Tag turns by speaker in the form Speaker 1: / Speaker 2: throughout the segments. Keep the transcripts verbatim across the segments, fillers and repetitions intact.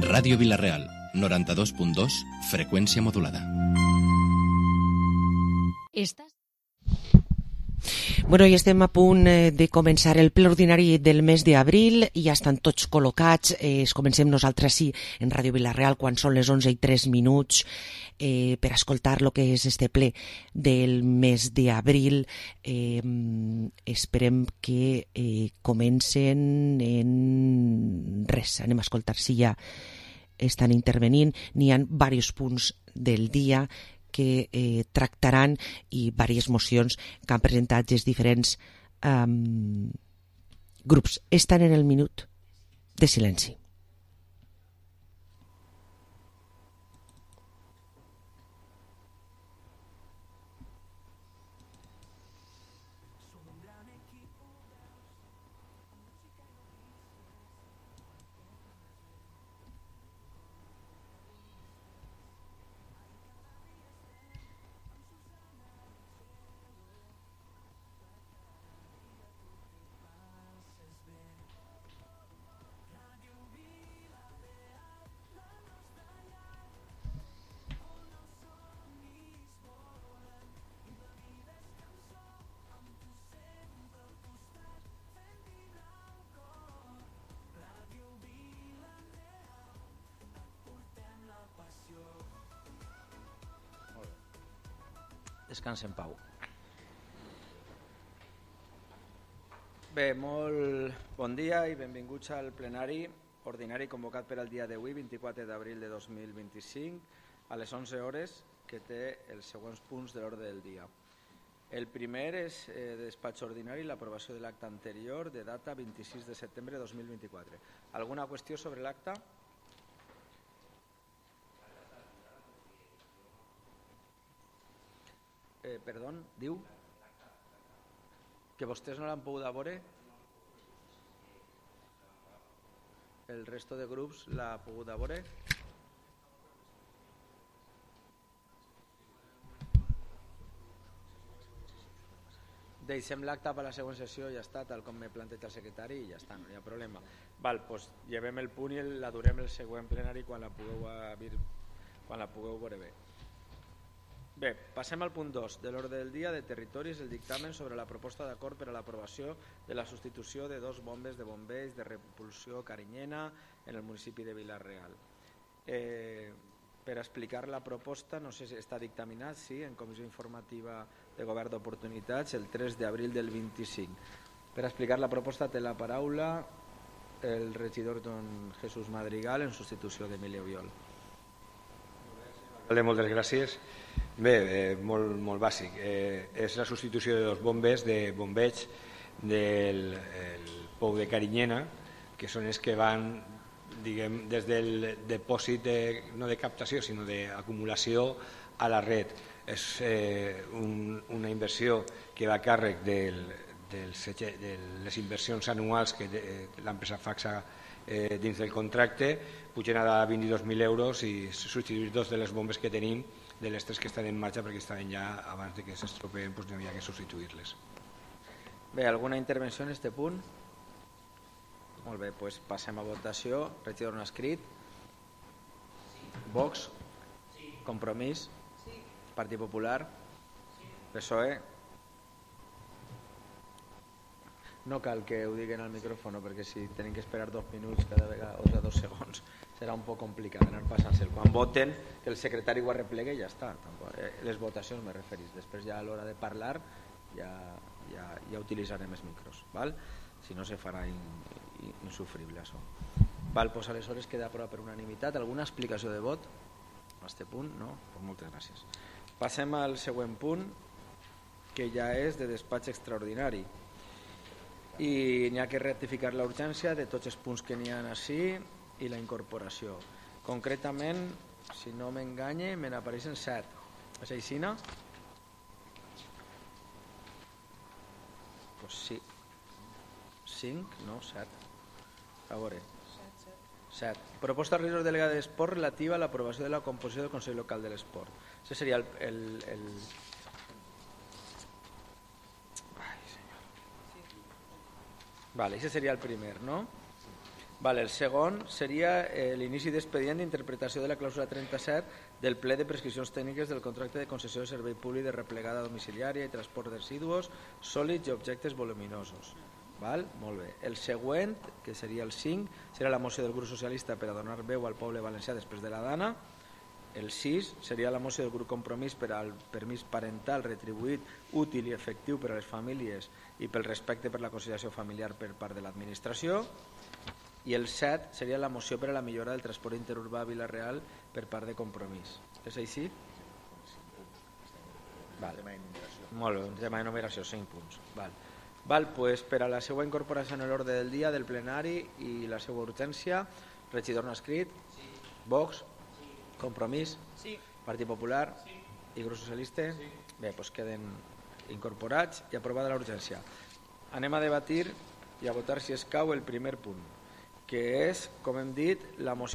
Speaker 1: Ràdio Vila-real, noranta-dos punt dos, freqüència modulada.
Speaker 2: Estàs?
Speaker 3: Bueno, i estem a punt de començar el ple ordinari del mes d'abril, ja estan tots col·locats, eh, comencem nosaltres sí en Ràdio Vila-real quan són les onze i tres minuts eh, per escoltar el que és este ple del mes d'abril. Eh, esperem que eh, comencen en res, anem a escoltar si ja estan intervenint. N'hi ha diversos punts del dia que eh, tractaran i diverses mocions que han presentat els diferents um, grups. Estan en el minut de silenci.
Speaker 4: Descansa en pau. Bé, molt bon dia i benvinguts al plenari ordinari convocat per al dia d'avui, vint-i-quatre d'abril de dos mil vint-i-cinc, a les onze hores, que té els següents punts de l'ordre del dia. El primer és eh, de despatx ordinari, l'aprovació de l'acte anterior de data vint-i-sis de setembre de dos mil vint-i-quatre. Alguna qüestió sobre l'acte? Eh, perdó, diu que vostès no l'han pogut veure, el resto de grups l'ha pogut veure. Deixem l'acte per la següent sessió i ja està, tal com m'he plantejat el secretari, i ja està, no hi ha problema. Val, doncs llevem el punt i la durem el següent plenari quan la pugueu, quan la pugueu veure bé. Bé, passem al punt dos de l'ordre del dia de territoris, el dictamen sobre la proposta d'acord per a l'aprovació de la substitució de dos bombes de bombeig de repulsió Carinyena en el municipi de Vila-real. Eh, per explicar la proposta, no sé si està dictaminat, sí, en Comissió Informativa de Govern d'Oportunitats el tres d'abril del vint-i-cinc. Per explicar la proposta té la paraula el regidor don Jesús Madrigal en substitució d'Emilio Viol.
Speaker 5: Moltes gràcies. Bé, eh, molt, molt bàsic. Eh, és la substitució de dos bombes de bombeig del el pou de Carinyena, que són els que van, diguem, des del depòsit, de, no de captació, sinó d'acumulació a la red. És eh, un, una inversió que va a càrrec del, del, de les inversions anuals que l'empresa Faxa eh, dins del contracte, pugen a vint-i-dos mil euros i substituir dos de les bombes que tenim, de les tres que estan en marxa, perquè estaven ja, abans de que s'estropeen, doncs no havia que substituir-les.
Speaker 4: Bé, alguna intervenció en aquest punt? Molt bé, doncs passem a votació. Regidor no escrit? Vox? Compromís? Partit Popular? P S O E? No cal que ho diguin al micròfon, perquè si tenim que esperar dos minuts cada vegada, o dos segons, serà un poc complicat anar passant-se'l. Quan voten, que el secretari ho arreplegui i ja està. Les votacions me referís. Després ja a l'hora de parlar ja, ja, ja utilitzarem els micros. Val? Si no se farà in, in, insufrible això. Val, doncs aleshores queda aprovat per unanimitat. Alguna explicació de vot? A aquest punt? No? Pues moltes gràcies. Passem al següent punt, que ja és de despatx extraordinari. I n'hi ha que rectificar la urgència de tots els punts que n'hi ha així i la incorporació. Concretament, si no m'enganye, me n'apareixen set. És així, no? Pues sí. Cinc? No, set. A veure. Set. Proposta de regidor delegada d'Esport relativa a l'aprovació de la composició del Consell Local de l'Esport. Això seria el... el, el... Vale, ese seria el primer, no? Vale, el segon seria eh, l'inici d'expedient d'interpretació de la clàusula trenta-set del ple de prescripcions tècniques del contracte de concessió de servei públic de replegada domiciliària i transport de residus sòlids i objectes voluminosos. Val? Molt bé. El següent, que seria el cinc, serà la moció del grup socialista per a donar veu al poble valencià després de la Dana. El sis seria la moció del grup Compromís per al permís parental retribuït, útil i efectiu per a les famílies i pel respecte per la conciliació familiar per part de l'administració. I el set seria la moció per a la millora del transport interurbà a Vila-real per part de Compromís. És així? Val. Molt bé, un tema d'enumeració, cinc punts. Val. Val, pues, per a la seva incorporació en l'ordre del dia del plenari i la seva urgència, regidor no escrit, sí. Vox, sí. Compromís, sí. Partit Popular sí. I Grup Socialista. Sí. Bé, doncs queden incorporats i aprovada la urgència. Anem a debatir i a votar si escau el primer punt, que és, com hem dit, la moció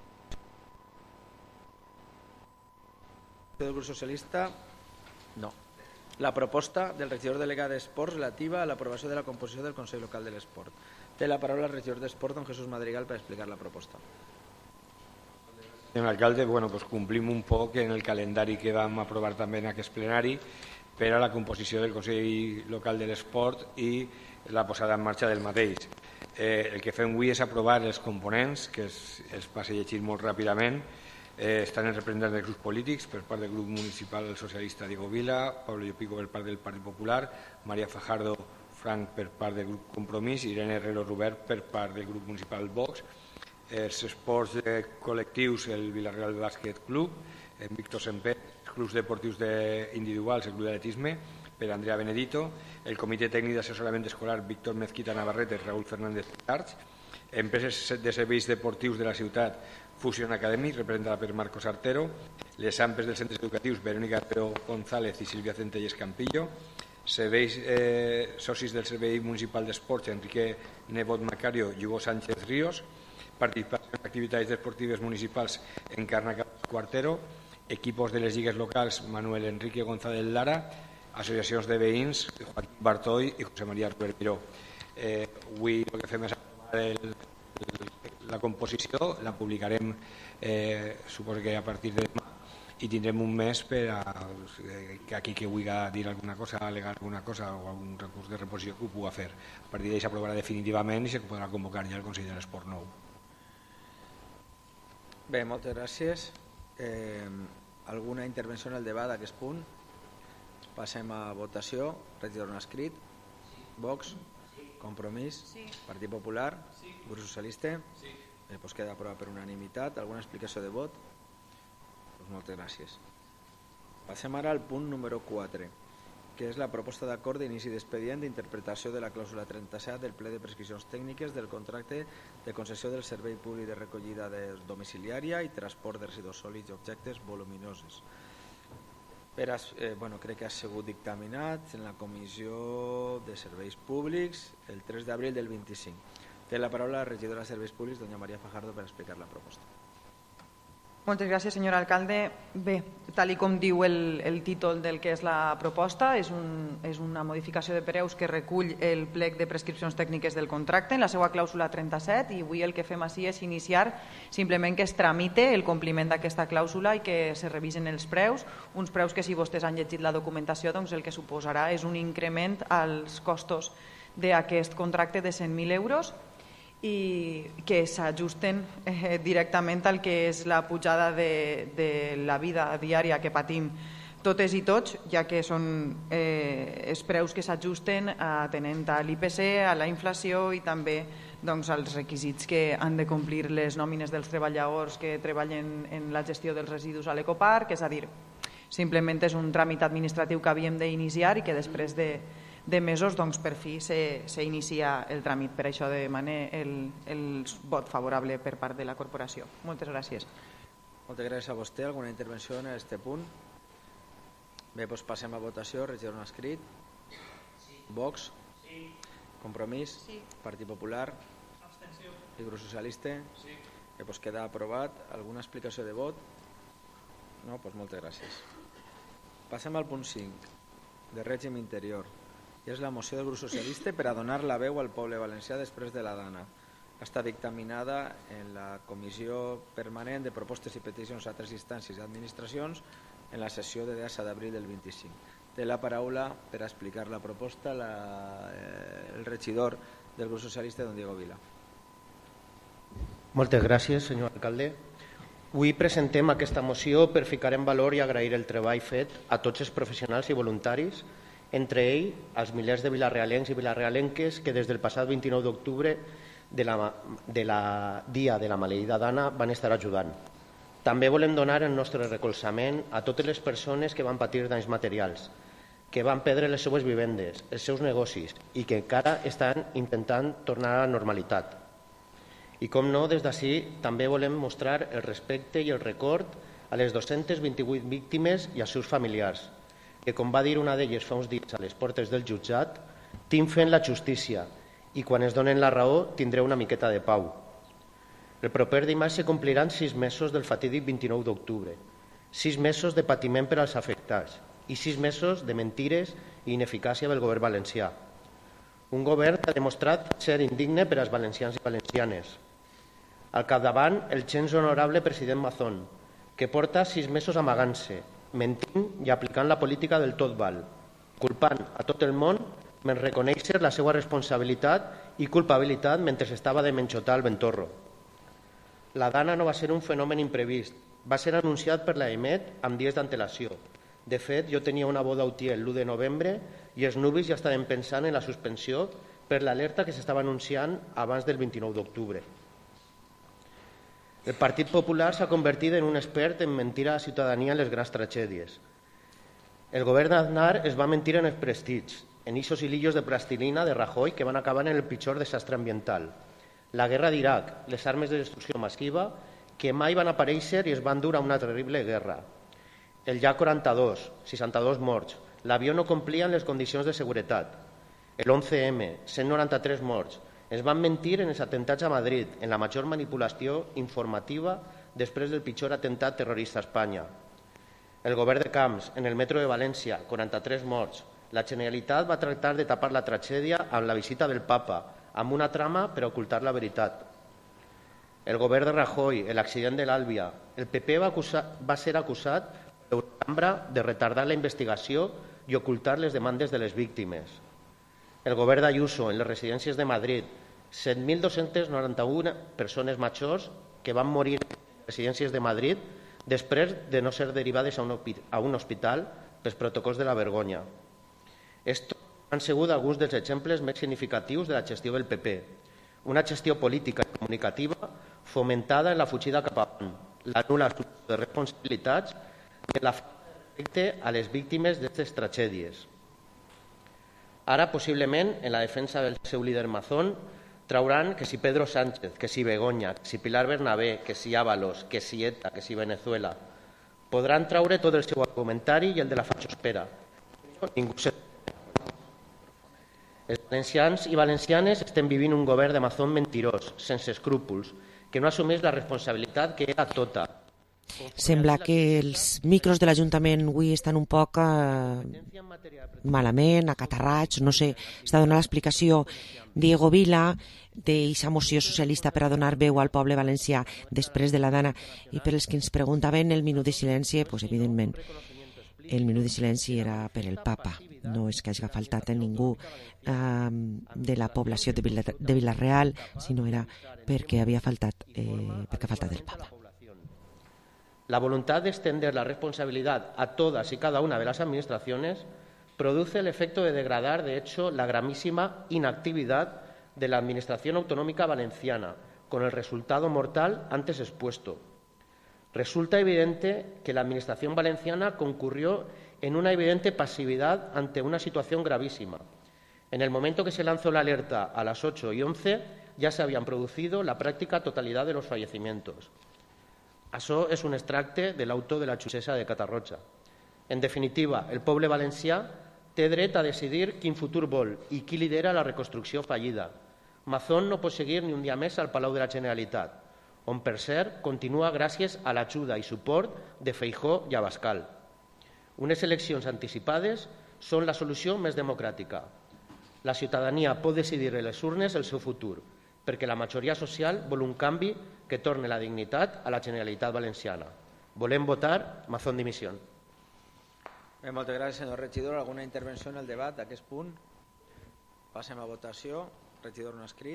Speaker 4: del grup socialista, no, la proposta del regidor delegat d'Esports relativa a l'aprovació de la composició del Consell Local de l'Esport. Té la paraula el regidor d'Esport, don Jesús Madrigal, per explicar la proposta.
Speaker 5: Senyor alcalde, bueno, pues complim un poc en el calendari que vam aprovar també en aquest plenari per a la composició del Consell Local de l'Esport i la posada en marxa del mateix. Eh, el que fem avui és aprovar els components, que es, els passe llegir molt ràpidament. Eh, estan els representants dels grups polítics, per part del grup municipal socialista Diego Vila, Pablo Llopico per part del Partit Popular, María Fajardo Frank per part del grup Compromís, Irene Herrero Robert per part del grup municipal Vox, els esports eh, col·lectius, el Vila-real Bàsquet Club, en Víctor Semper, els clubs deportius de individuals, el club d'atletisme, per Andrea Benedito, el comitè tècnic d'assessorament escolar Víctor Mezquita Navarrete, Raúl Fernández Arts, empreses de serveis deportius de la ciutat Fusion Academy, representada per Marcos Artero, les AMPES dels centres educatius Verónica Pero González i Sílvia Centelles Campillo, serveis eh, socis del Servei Municipal d'Esports Enrique Nebot Macario i Hugo Sánchez Ríos, participació en activitats deportives municipals Encarna Cuartero, equipos de les lligues locals Manuel Enrique González Lara, associacions de veïns Joaquín Bartoy i José María Ruber Miró. Eh, avui el que fem és aprovar el, el, la composició, la publicarem eh, suposo que a partir de demà i tindrem un mes per a que aquí que vulgui dir alguna cosa, alegar alguna cosa o algun recurs de reposició que ho pugui fer. A partir d'ahí s'aprovarà definitivament i se podrà convocar ja el Consell de l'Esport nou.
Speaker 4: Bé, moltes gràcies. Eh, alguna intervenció en el debat d'aquest punt? Passem a votació. Regidor no escrit. Vox. Compromís. Partit Popular. Grup Socialista. Eh, pues queda aprovat per unanimitat. Alguna explicació de vot? Pues moltes gràcies. Passem ara al punt número quatre, que és la proposta d'acord d'inici d'expedient d'interpretació de la clàusula trenta-set del ple de prescripcions tècniques del contracte de concessió del servei públic de recollida de domiciliària i transport de residus sòlids i objectes voluminosos. Per, eh, bueno, crec que ha sigut dictaminat en la Comissió de Serveis Públics el tres d'abril del vint-i-cinc. Té la paraula la regidora de Serveis Públics, doña María Fajardo, per explicar la proposta.
Speaker 2: Moltes gràcies, senyor alcalde. Bé, tal i com diu el, el títol del que és la proposta, és, un, és una modificació de preus que recull el plec de prescripcions tècniques del contracte en la seva clàusula trenta-set i avui el que fem així és iniciar simplement que es tramite el compliment d'aquesta clàusula i que se revisen els preus, uns preus que si vostès han llegit la documentació doncs el que suposarà és un increment als costos d'aquest contracte de cent mil euros i que s'ajusten eh, directament al que és la pujada de, de la vida diària que patim totes i tots, ja que són eh, els preus que s'ajusten atenent a l'I P C, a la inflació i també doncs, als requisits que han de complir les nòmines dels treballadors que treballen en la gestió dels residus a l'ecoparc, és a dir, simplement és un tràmit administratiu que havíem d'iniciar i que després de de mesos doncs, per fi s'inicia el tràmit. Per això demane el, el vot favorable per part de la corporació. Moltes gràcies.
Speaker 4: Moltes gràcies a vostè. Alguna intervenció en aquest punt? Bé, doncs passem a votació. Regidor no escrit. Vox. Compromís. Partit Popular. I Grup Socialista. Bé, doncs queda aprovat. Alguna explicació de vot? No? Doncs moltes gràcies. Passem al punt cinc, de règim interior. I és la moció del grup socialista per a donar la veu al poble valencià després de la Dana. està dictaminada en la Comissió Permanent de Propostes i Peticions a altres instàncies i administracions en la sessió de deu d'abril del vint-i-cinc. Té la paraula per explicar la proposta la, eh, el regidor del grup socialista, don Diego Vila.
Speaker 6: Moltes gràcies, senyor alcalde. Avui presentem aquesta moció per ficar en valor i agrair el treball fet a tots els professionals i voluntaris, entre ells als milers de vilarealencs i vilarealenques que des del passat vint-i-nou d'octubre de la, de la dia de la maleïda Dana van estar ajudant. També volem donar el nostre recolzament a totes les persones que van patir danys materials, que van perdre les seues vivendes, els seus negocis i que encara estan intentant tornar a la normalitat. I com no, des d'ací també volem mostrar el respecte i el record a les dos-centes vint-i-vuit víctimes i als seus familiars, que, com va dir una d'elles fa uns dies a les portes del jutjat, tinc fent la justícia i quan es donen la raó tindré una miqueta de pau. El proper dimarts se compliran sis mesos del fatídic vint-i-nou d'octubre, sis mesos de patiment per als afectats i sis mesos de mentires i ineficàcia del govern valencià. Un govern que ha demostrat ser indigne per als valencians i valencianes. Al capdavant, el gens honorable president Mazón, que porta sis mesos amagant-se, mentint i aplicant la política del tot val, culpant a tot el món menys reconèixer la seva responsabilitat i culpabilitat mentre estava de menxotar el ventorro. La Dana no va ser un fenomen imprevist, va ser anunciat per la E M E T amb dies d'antelació. De fet, jo tenia una boda a Utiel l'u de novembre i els nuvis ja estaven pensant en la suspensió per l'alerta que s'estava anunciant abans del vint-i-nou d'octubre. El Partit Popular s'ha convertit en un expert en mentir a la ciutadania en les grans tragèdies. El govern d'Aznar es va mentir en els prestigi, en ixos hilillos de plastilina de Rajoy que van acabar en el pitjor desastre ambiental. La guerra d'Iraq, les armes de destrucció massiva, que mai van aparèixer i es van dur a una terrible guerra. El J quaranta-dos, seixanta-dos morts, l'avió no complia les condicions de seguretat. El onze eme, cent noranta-tres morts. Es van mentir en els atemptats a Madrid, en la major manipulació informativa després del pitjor atemptat terrorista a Espanya. El govern de Camps, en el metro de València, quaranta-tres morts. La Generalitat va tractar de tapar la tragèdia amb la visita del papa, amb una trama per ocultar la veritat. El govern de Rajoy, l'accident de l'Àlvia. El P P va, acusar, va ser acusat per l'Eurocambra de retardar la investigació i ocultar les demandes de les víctimes. El govern d'Ayuso, en les residències de Madrid, set mil dos-centes noranta-una persones majors que van morir en les residències de Madrid després de no ser derivades a un, a un hospital pels protocols de la vergonya. Estos han sigut alguns dels exemples més significatius de la gestió del P P. Una gestió política i comunicativa fomentada en la fugida cap avant, la nul·la assumpció de responsabilitats i la falta de respecte a les víctimes d'aquestes tragèdies. Ara, possiblement, en la defensa del seu líder Mazón, trauran que si Pedro Sánchez, que si Begoña, que si Pilar Bernabé, que si Ábalos, que si ETA, que si Venezuela. Podran traure tot el seu argumentari i el de la fachosfera. Ningú se... Els valencians i valencianes estem vivint un govern de Mazón mentirós, sense escrúpols, que no assumeix la responsabilitat que era tota.
Speaker 3: Sembla que els micros de l'Ajuntament avui estan un poc eh, malament, acatarrats, no sé, està donant l'explicació Diego Vila d'eixa moció socialista per a donar veu al poble valencià després de la Dana. I per als que ens preguntaven el minut de silenci, pues, evidentment, el minut de silenci era per el papa, no és que hagi faltat a ningú eh, de la població de, Vila, de Vila-real, sinó era perquè havia faltat, eh, perquè ha faltat el papa.
Speaker 6: La voluntad de extender la responsabilidad a todas y cada una de las administraciones produce el efecto de degradar, de hecho, la gravísima inactividad de la Administración Autonómica Valenciana, con el resultado mortal antes expuesto. Resulta evidente que la Administración valenciana concurrió en una evidente pasividad ante una situación gravísima. En el momento que se lanzó la alerta a las ocho y once, ya se habían producido la práctica totalidad de los fallecimientos. Això és un extracte de l'auto de la jutgessa de Catarroja. En definitiva, el poble valencià té dret a decidir quin futur vol i qui lidera la reconstrucció fallida. Mazón no pot seguir ni un dia més al Palau de la Generalitat, on, per cert, continua gràcies a l'ajuda i suport de Feijóo i Abascal. Unes eleccions anticipades són la solució més democràtica. La ciutadania pot decidir a les urnes el seu futur, perquè la majoria social vol un canvi que torni la dignitat a la Generalitat Valenciana. Volem votar Mazón dimisión.
Speaker 4: Bé, moltes gràcies, senyor regidor. Alguna intervenció en el debat d'aquest punt? Passem a votació. Regidor no escrit.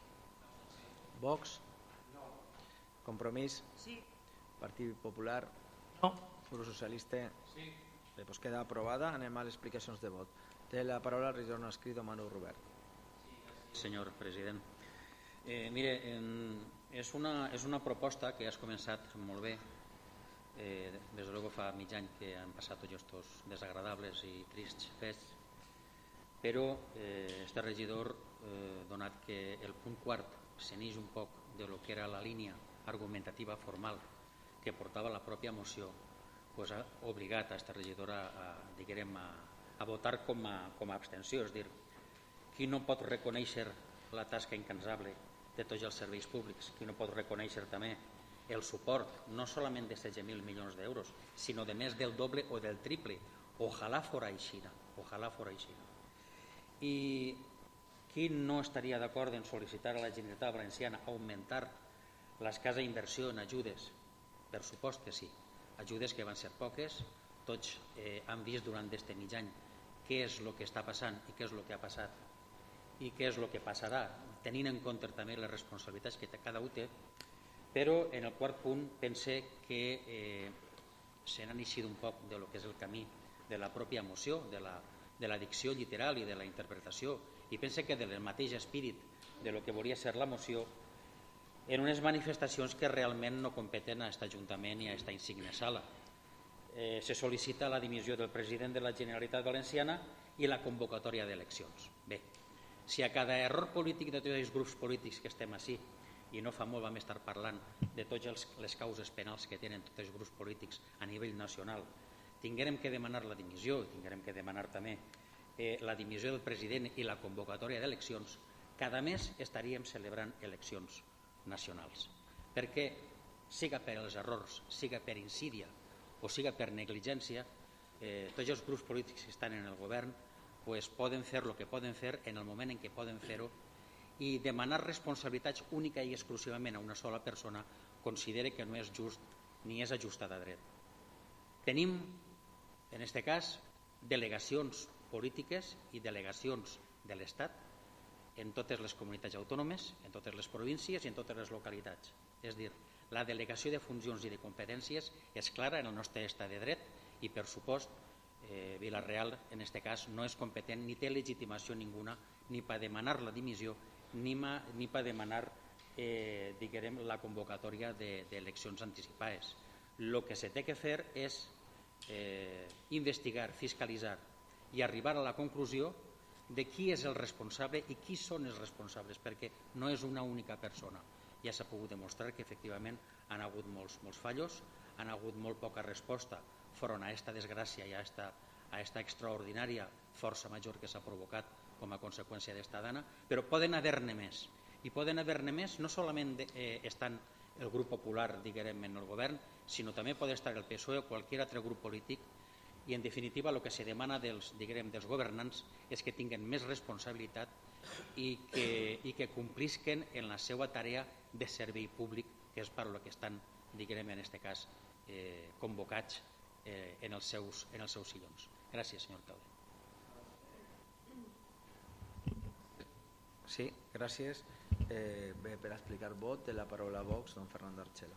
Speaker 4: Vox? No. Compromís? Sí. Partit Popular? No. Grup Socialista? Sí. Bé, doncs queda aprovada. Anem a les explicacions de vot. Té la paraula el regidor no escrit, Manu Robert.
Speaker 7: Sí, senyor president. Eh, mire, en, és, una, és una proposta que has començat molt bé. Eh, des de luego fa mig any que han passat tots estos desagradables i trists fets, però eh, este regidor, eh, donat que el punt quart s'enix un poc de lo que era la línia argumentativa formal que portava la pròpia moció, pues ha obligat a este regidor a, a, diguem, a, a votar com a, com a abstenció. És dir, qui no pot reconèixer la tasca incansable de tots els serveis públics, qui no pot reconèixer també el suport, no solament de setze mil milions d'euros, sinó de més del doble o del triple. Ojalà fora així, ojalà fora així. I qui no estaria d'acord en sol·licitar a la Generalitat Valenciana augmentar l'escassa inversió en ajudes? Per supost que sí. Ajudes que van ser poques, tots eh, han vist durant aquest mig any què és el que està passant i què és el que ha passat i què és el que passarà, tenint en compte també les responsabilitats que cada un té. Però en el quart punt pense que eh, se n'ha eixit un poc de lo que és el camí de la pròpia moció, de la, de la dicció literal i de la interpretació, i pense que del mateix espírit de lo que volia ser la moció en unes manifestacions que realment no competen a aquest Ajuntament i a aquesta insigne sala. Eh, se sol·licita la dimissió del president de la Generalitat Valenciana i la convocatòria d'eleccions. Bé, si a cada error polític de tots els grups polítics que estem així, i no fa molt vam estar parlant de totes les causes penals que tenen tots els grups polítics a nivell nacional, tinguérem que demanar la dimissió, tinguérem que demanar també eh, la dimissió del president i la convocatòria d'eleccions, cada mes estaríem celebrant eleccions nacionals. Perquè, siga per els errors, siga per insídia o siga per negligència, eh, tots els grups polítics que estan en el govern pues, poden fer el que poden fer en el moment en què poden fer-ho, i demanar responsabilitats única i exclusivament a una sola persona considere que no és just ni és ajustat a dret. Tenim, en aquest cas, delegacions polítiques i delegacions de l'Estat en totes les comunitats autònomes, en totes les províncies i en totes les localitats. És a dir, la delegació de funcions i de competències és clara en el nostre estat de dret i, per supost, eh, Vila-real, en aquest cas, no és competent ni té legitimació ninguna ni per demanar la dimissió ni, ma, ni per demanar eh, diguem, la convocatòria d'eleccions de, anticipades. El que se té que fer és eh, investigar, fiscalitzar i arribar a la conclusió de qui és el responsable i qui són els responsables, perquè no és una única persona. Ja s'ha pogut demostrar que efectivament han hagut molts, molts fallos, han hagut molt poca resposta front a aquesta desgràcia i a aquesta, a aquesta extraordinària força major que s'ha provocat com a conseqüència d'esta dana, però poden haver-ne més. I poden haver-ne més no solament de, eh, estant el grup popular, diguem, en el govern, sinó també pot estar el P S O E o qualsevol altre grup polític, i en definitiva el que se demana dels, diguem, dels governants és que tinguin més responsabilitat i que, i que complisquen en la seva tarea de servei públic, que és per a lo que estan, diguem, en aquest cas, eh, convocats eh, en, els seus, en els seus sillons. Gràcies, senyor alcalde.
Speaker 4: Sí, gràcies. Eh, bé, per explicar vot, de la paraula a Vox, don Fernando Archela.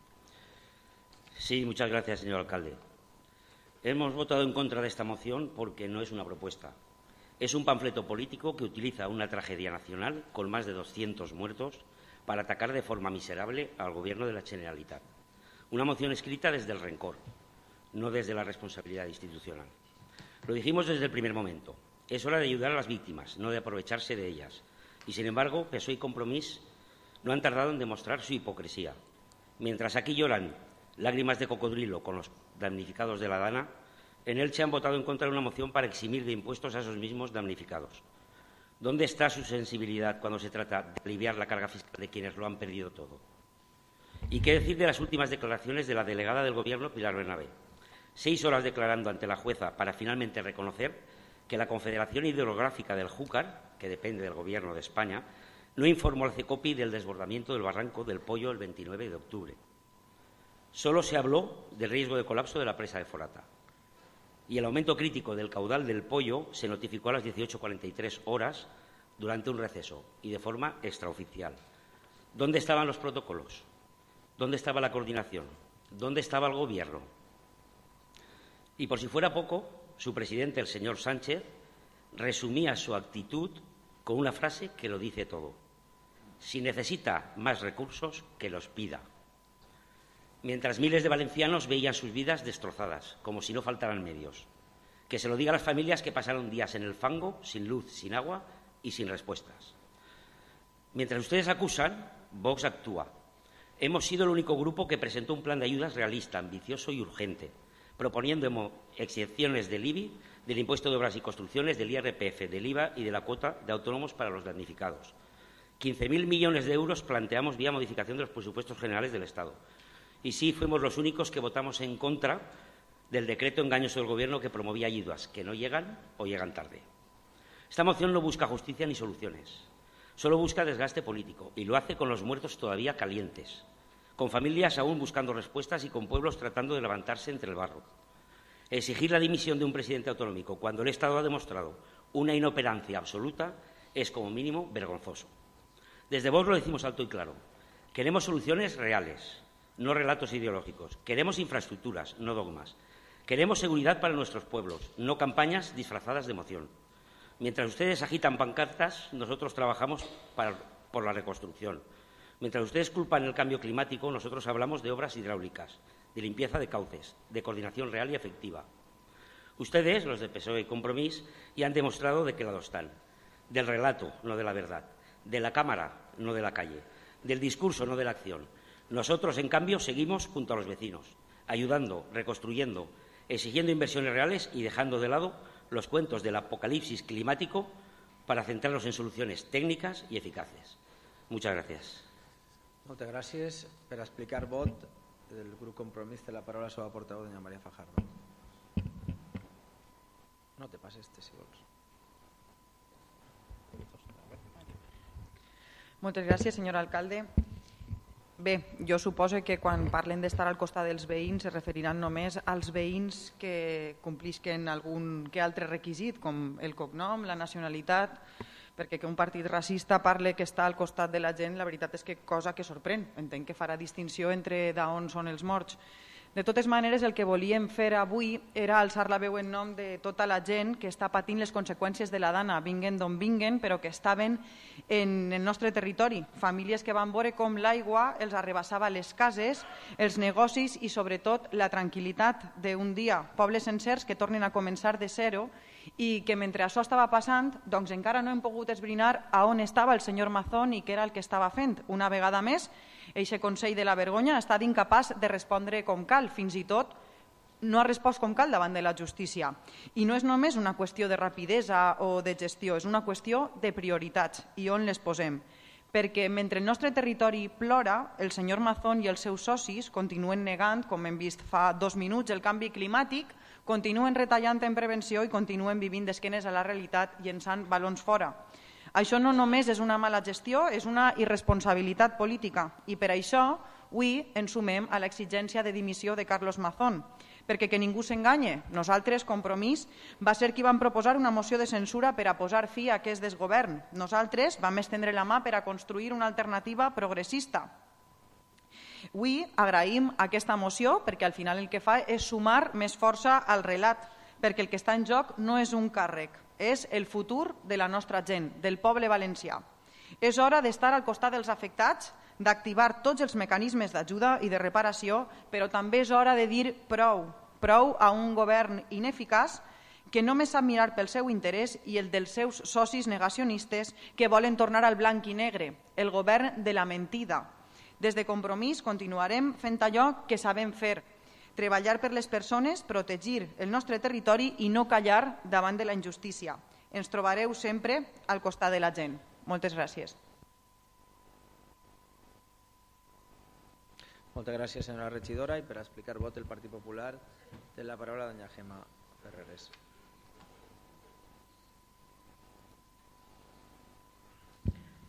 Speaker 8: Sí, muchas gracias, señor alcalde. Hemos votado en contra de esta moción porque no es una propuesta. Es un panfleto político que utiliza una tragedia nacional con más de doscientos muertos para atacar de forma miserable al Gobierno de la Generalitat. Una moción escrita desde el rencor, no desde la responsabilidad institucional. Lo dijimos desde el primer momento. Es hora de ayudar a las víctimas, no de aprovecharse de ellas. Y, sin embargo, P S O E y Compromís no han tardado en demostrar su hipocresía. Mientras aquí lloran lágrimas de cocodrilo con los damnificados de la Dana, en Elche han votado en contra de una moción para eximir de impuestos a esos mismos damnificados. ¿Dónde está su sensibilidad cuando se trata de aliviar la carga fiscal de quienes lo han perdido todo? ¿Y qué decir de las últimas declaraciones de la delegada del Gobierno, Pilar Bernabé? Seis horas declarando ante la jueza para finalmente reconocer que la Confederación Hidrográfica del Júcar, que depende del Gobierno de España, no informó al CECOPI del desbordamiento del barranco del Pollo el veintinueve de octubre. Solo se habló del riesgo de colapso de la presa de Forata. Y el aumento crítico del caudal del Pollo se notificó a las dieciocho cuarenta y tres horas durante un receso y de forma extraoficial. ¿Dónde estaban los protocolos? ¿Dónde estaba la coordinación? ¿Dónde estaba el Gobierno? Y por si fuera poco, su presidente, el señor Sánchez, resumía su actitud con una frase que lo dice todo. Si necesita más recursos, que los pida. Mientras miles de valencianos veían sus vidas destrozadas, como si no faltaran medios. Que se lo diga a las familias que pasaron días en el fango, sin luz, sin agua y sin respuestas. Mientras ustedes acusan, Vox actúa. Hemos sido el único grupo que presentó un plan de ayudas realista, ambicioso y urgente, proponiendo exenciones del I B I, del impuesto de obras y construcciones, del I R P F, del I V A y de la cuota de autónomos para los damnificados. quince mil millones de euros planteamos vía modificación de los presupuestos generales del Estado. Y sí, fuimos los únicos que votamos en contra del decreto engañoso del Gobierno que promovía ayudas que no llegan o llegan tarde. Esta moción no busca justicia ni soluciones, solo busca desgaste político y lo hace con los muertos todavía calientes, con familias aún buscando respuestas y con pueblos tratando de levantarse entre el barro. Exigir la dimisión de un presidente autonómico cuando el Estado ha demostrado una inoperancia absoluta es, como mínimo, vergonzoso. Desde Vox lo decimos alto y claro. Queremos soluciones reales, no relatos ideológicos. Queremos infraestructuras, no dogmas. Queremos seguridad para nuestros pueblos, no campañas disfrazadas de emoción. Mientras ustedes agitan pancartas, nosotros trabajamos para, por la reconstrucción. Mientras ustedes culpan el cambio climático, nosotros hablamos de obras hidráulicas, de limpieza de cauces, de coordinación real y efectiva. Ustedes, los de P S O E y Compromís, ya han demostrado de qué lado están. Del relato, no de la verdad. De la cámara, no de la calle. Del discurso, no de la acción. Nosotros, en cambio, seguimos junto a los vecinos, ayudando, reconstruyendo, exigiendo inversiones reales y dejando de lado los cuentos del apocalipsis climático para centrarnos en soluciones técnicas y eficaces. Muchas gracias.
Speaker 4: Moltes gràcies. Per explicar vot del grup Compromís té la paraula la seva portaveu, doña María Fajardo. No te passes este, si vols.
Speaker 2: Moltes gràcies, senyor alcalde. Bé, jo suposo que quan parlen d'estar al costat dels veïns es referiran només als veïns que complisquen algun que altre requisit, com el cognom, la nacionalitat, perquè que un partit racista parle que està al costat de la gent, la veritat és que cosa que sorprèn. Entenc que farà distinció entre d'on són els morts. De totes maneres, el que volíem fer avui era alçar la veu en nom de tota la gent que està patint les conseqüències de la Dana, vinguen d'on vinguen, però que estaven en el nostre territori. Famílies que van veure com l'aigua els arrebassava les cases, els negocis i, sobretot, la tranquil·litat d'un dia. Pobles sencers que tornen a començar de zero i que mentre això estava passant doncs encara no hem pogut esbrinar a on estava el senyor Mazón i què era el que estava fent. Una vegada més, eixe Consell de la Vergonya ha estat incapaç de respondre com cal, fins i tot no ha respost com cal davant de la justícia. I no és només una qüestió de rapidesa o de gestió, és una qüestió de prioritats i on les posem. Perquè mentre el nostre territori plora, el senyor Mazón i els seus socis continuen negant, com hem vist fa dos minuts, el canvi climàtic, continuen retallant en prevenció i continuen vivint d'esquenes a la realitat llençant balons fora. Això no només és una mala gestió, és una irresponsabilitat política i per això avui ens sumem a l'exigència de dimissió de Carlos Mazón. Perquè que ningú s'enganye, nosaltres, Compromís, va ser qui vam proposar una moció de censura per a posar fi a aquest desgovern. Nosaltres vam estendre la mà per a construir una alternativa progressista. Avui agraïm aquesta moció perquè al final el que fa és sumar més força al relat, perquè el que està en joc no és un càrrec, és el futur de la nostra gent, del poble valencià. És hora d'estar al costat dels afectats, d'activar tots els mecanismes d'ajuda i de reparació, però també és hora de dir prou, prou a un govern ineficaç que només sap mirar pel seu interès i el dels seus socis negacionistes que volen tornar al blanc i negre, el govern de la mentida. Des de Compromís continuarem fent allò que sabem fer, treballar per les persones, protegir el nostre territori i no callar davant de la injustícia. Ens trobareu sempre al costat de la gent. Moltes gràcies.
Speaker 4: Moltes gràcies, senyora regidora. I per explicar vot del Partit Popular té la paraula doña Gemma Ferreres.
Speaker 9: Sí,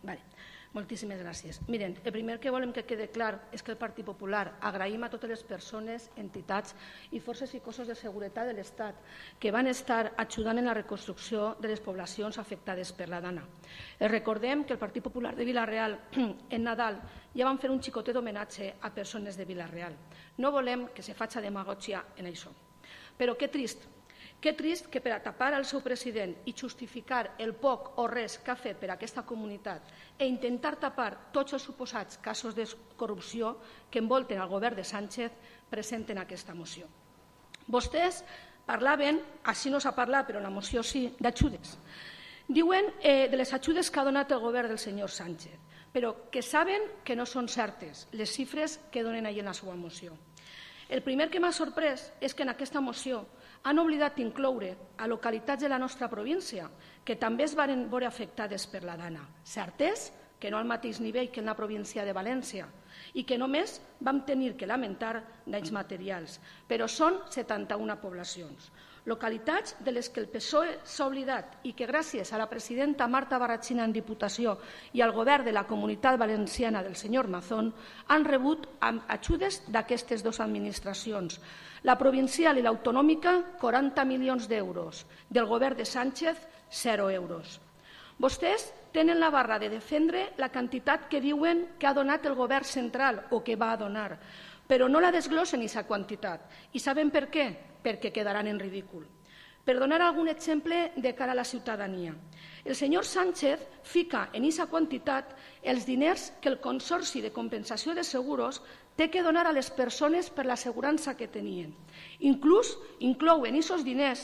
Speaker 9: Vale. Moltíssimes gràcies. Miren, el primer que volem que quede clar és que el Partit Popular agraïm a totes les persones, entitats i forces i cossos de seguretat de l'Estat que van estar ajudant en la reconstrucció de les poblacions afectades per la Dana. Recordem que el Partit Popular de Vila-real en Nadal ja van fer un xicotet d'homenatge a persones de Vila-real. No volem que se faci demagògia en això. Però que trist. Que trist que per a tapar el seu president i justificar el poc o res que ha fet per a aquesta comunitat e intentar tapar tots els suposats casos de corrupció que envolten el govern de Sánchez presenten aquesta moció. Vostès parlaven, així no s'ha parlat, però la moció sí, d'ajudes. Diuen eh, de les ajudes que ha donat el govern del senyor Sánchez, però que saben que no són certes les xifres que donen allà en la seva moció. El primer que m'ha sorprès és que en aquesta moció han oblidat incloure a localitats de la nostra província que també es van veure afectades per la Dana. Cert és que no al mateix nivell que en la província de València i que només vam tenir que lamentar danys materials, però són setanta-una poblacions. Localitats de les que el P S O E s'ha oblidat i que gràcies a la presidenta Marta Barrachina en Diputació i al govern de la Comunitat Valenciana del senyor Mazón han rebut ajudes d'aquestes dues administracions. La provincial i l'autonòmica, quaranta milions d'euros. Del govern de Sánchez, zero euros. Vostès tenen la barra de defendre la quantitat que diuen que ha donat el govern central o que va donar, però no la desglossen aquesta quantitat. I saben per què? Perquè quedaran en ridícul. Per donar algun exemple de cara a la ciutadania. El senyor Sánchez fica en aquesta quantitat els diners que el Consorci de Compensació de Seguros té que donar a les persones per l'assegurança que tenien. Inclús inclou en aquests diners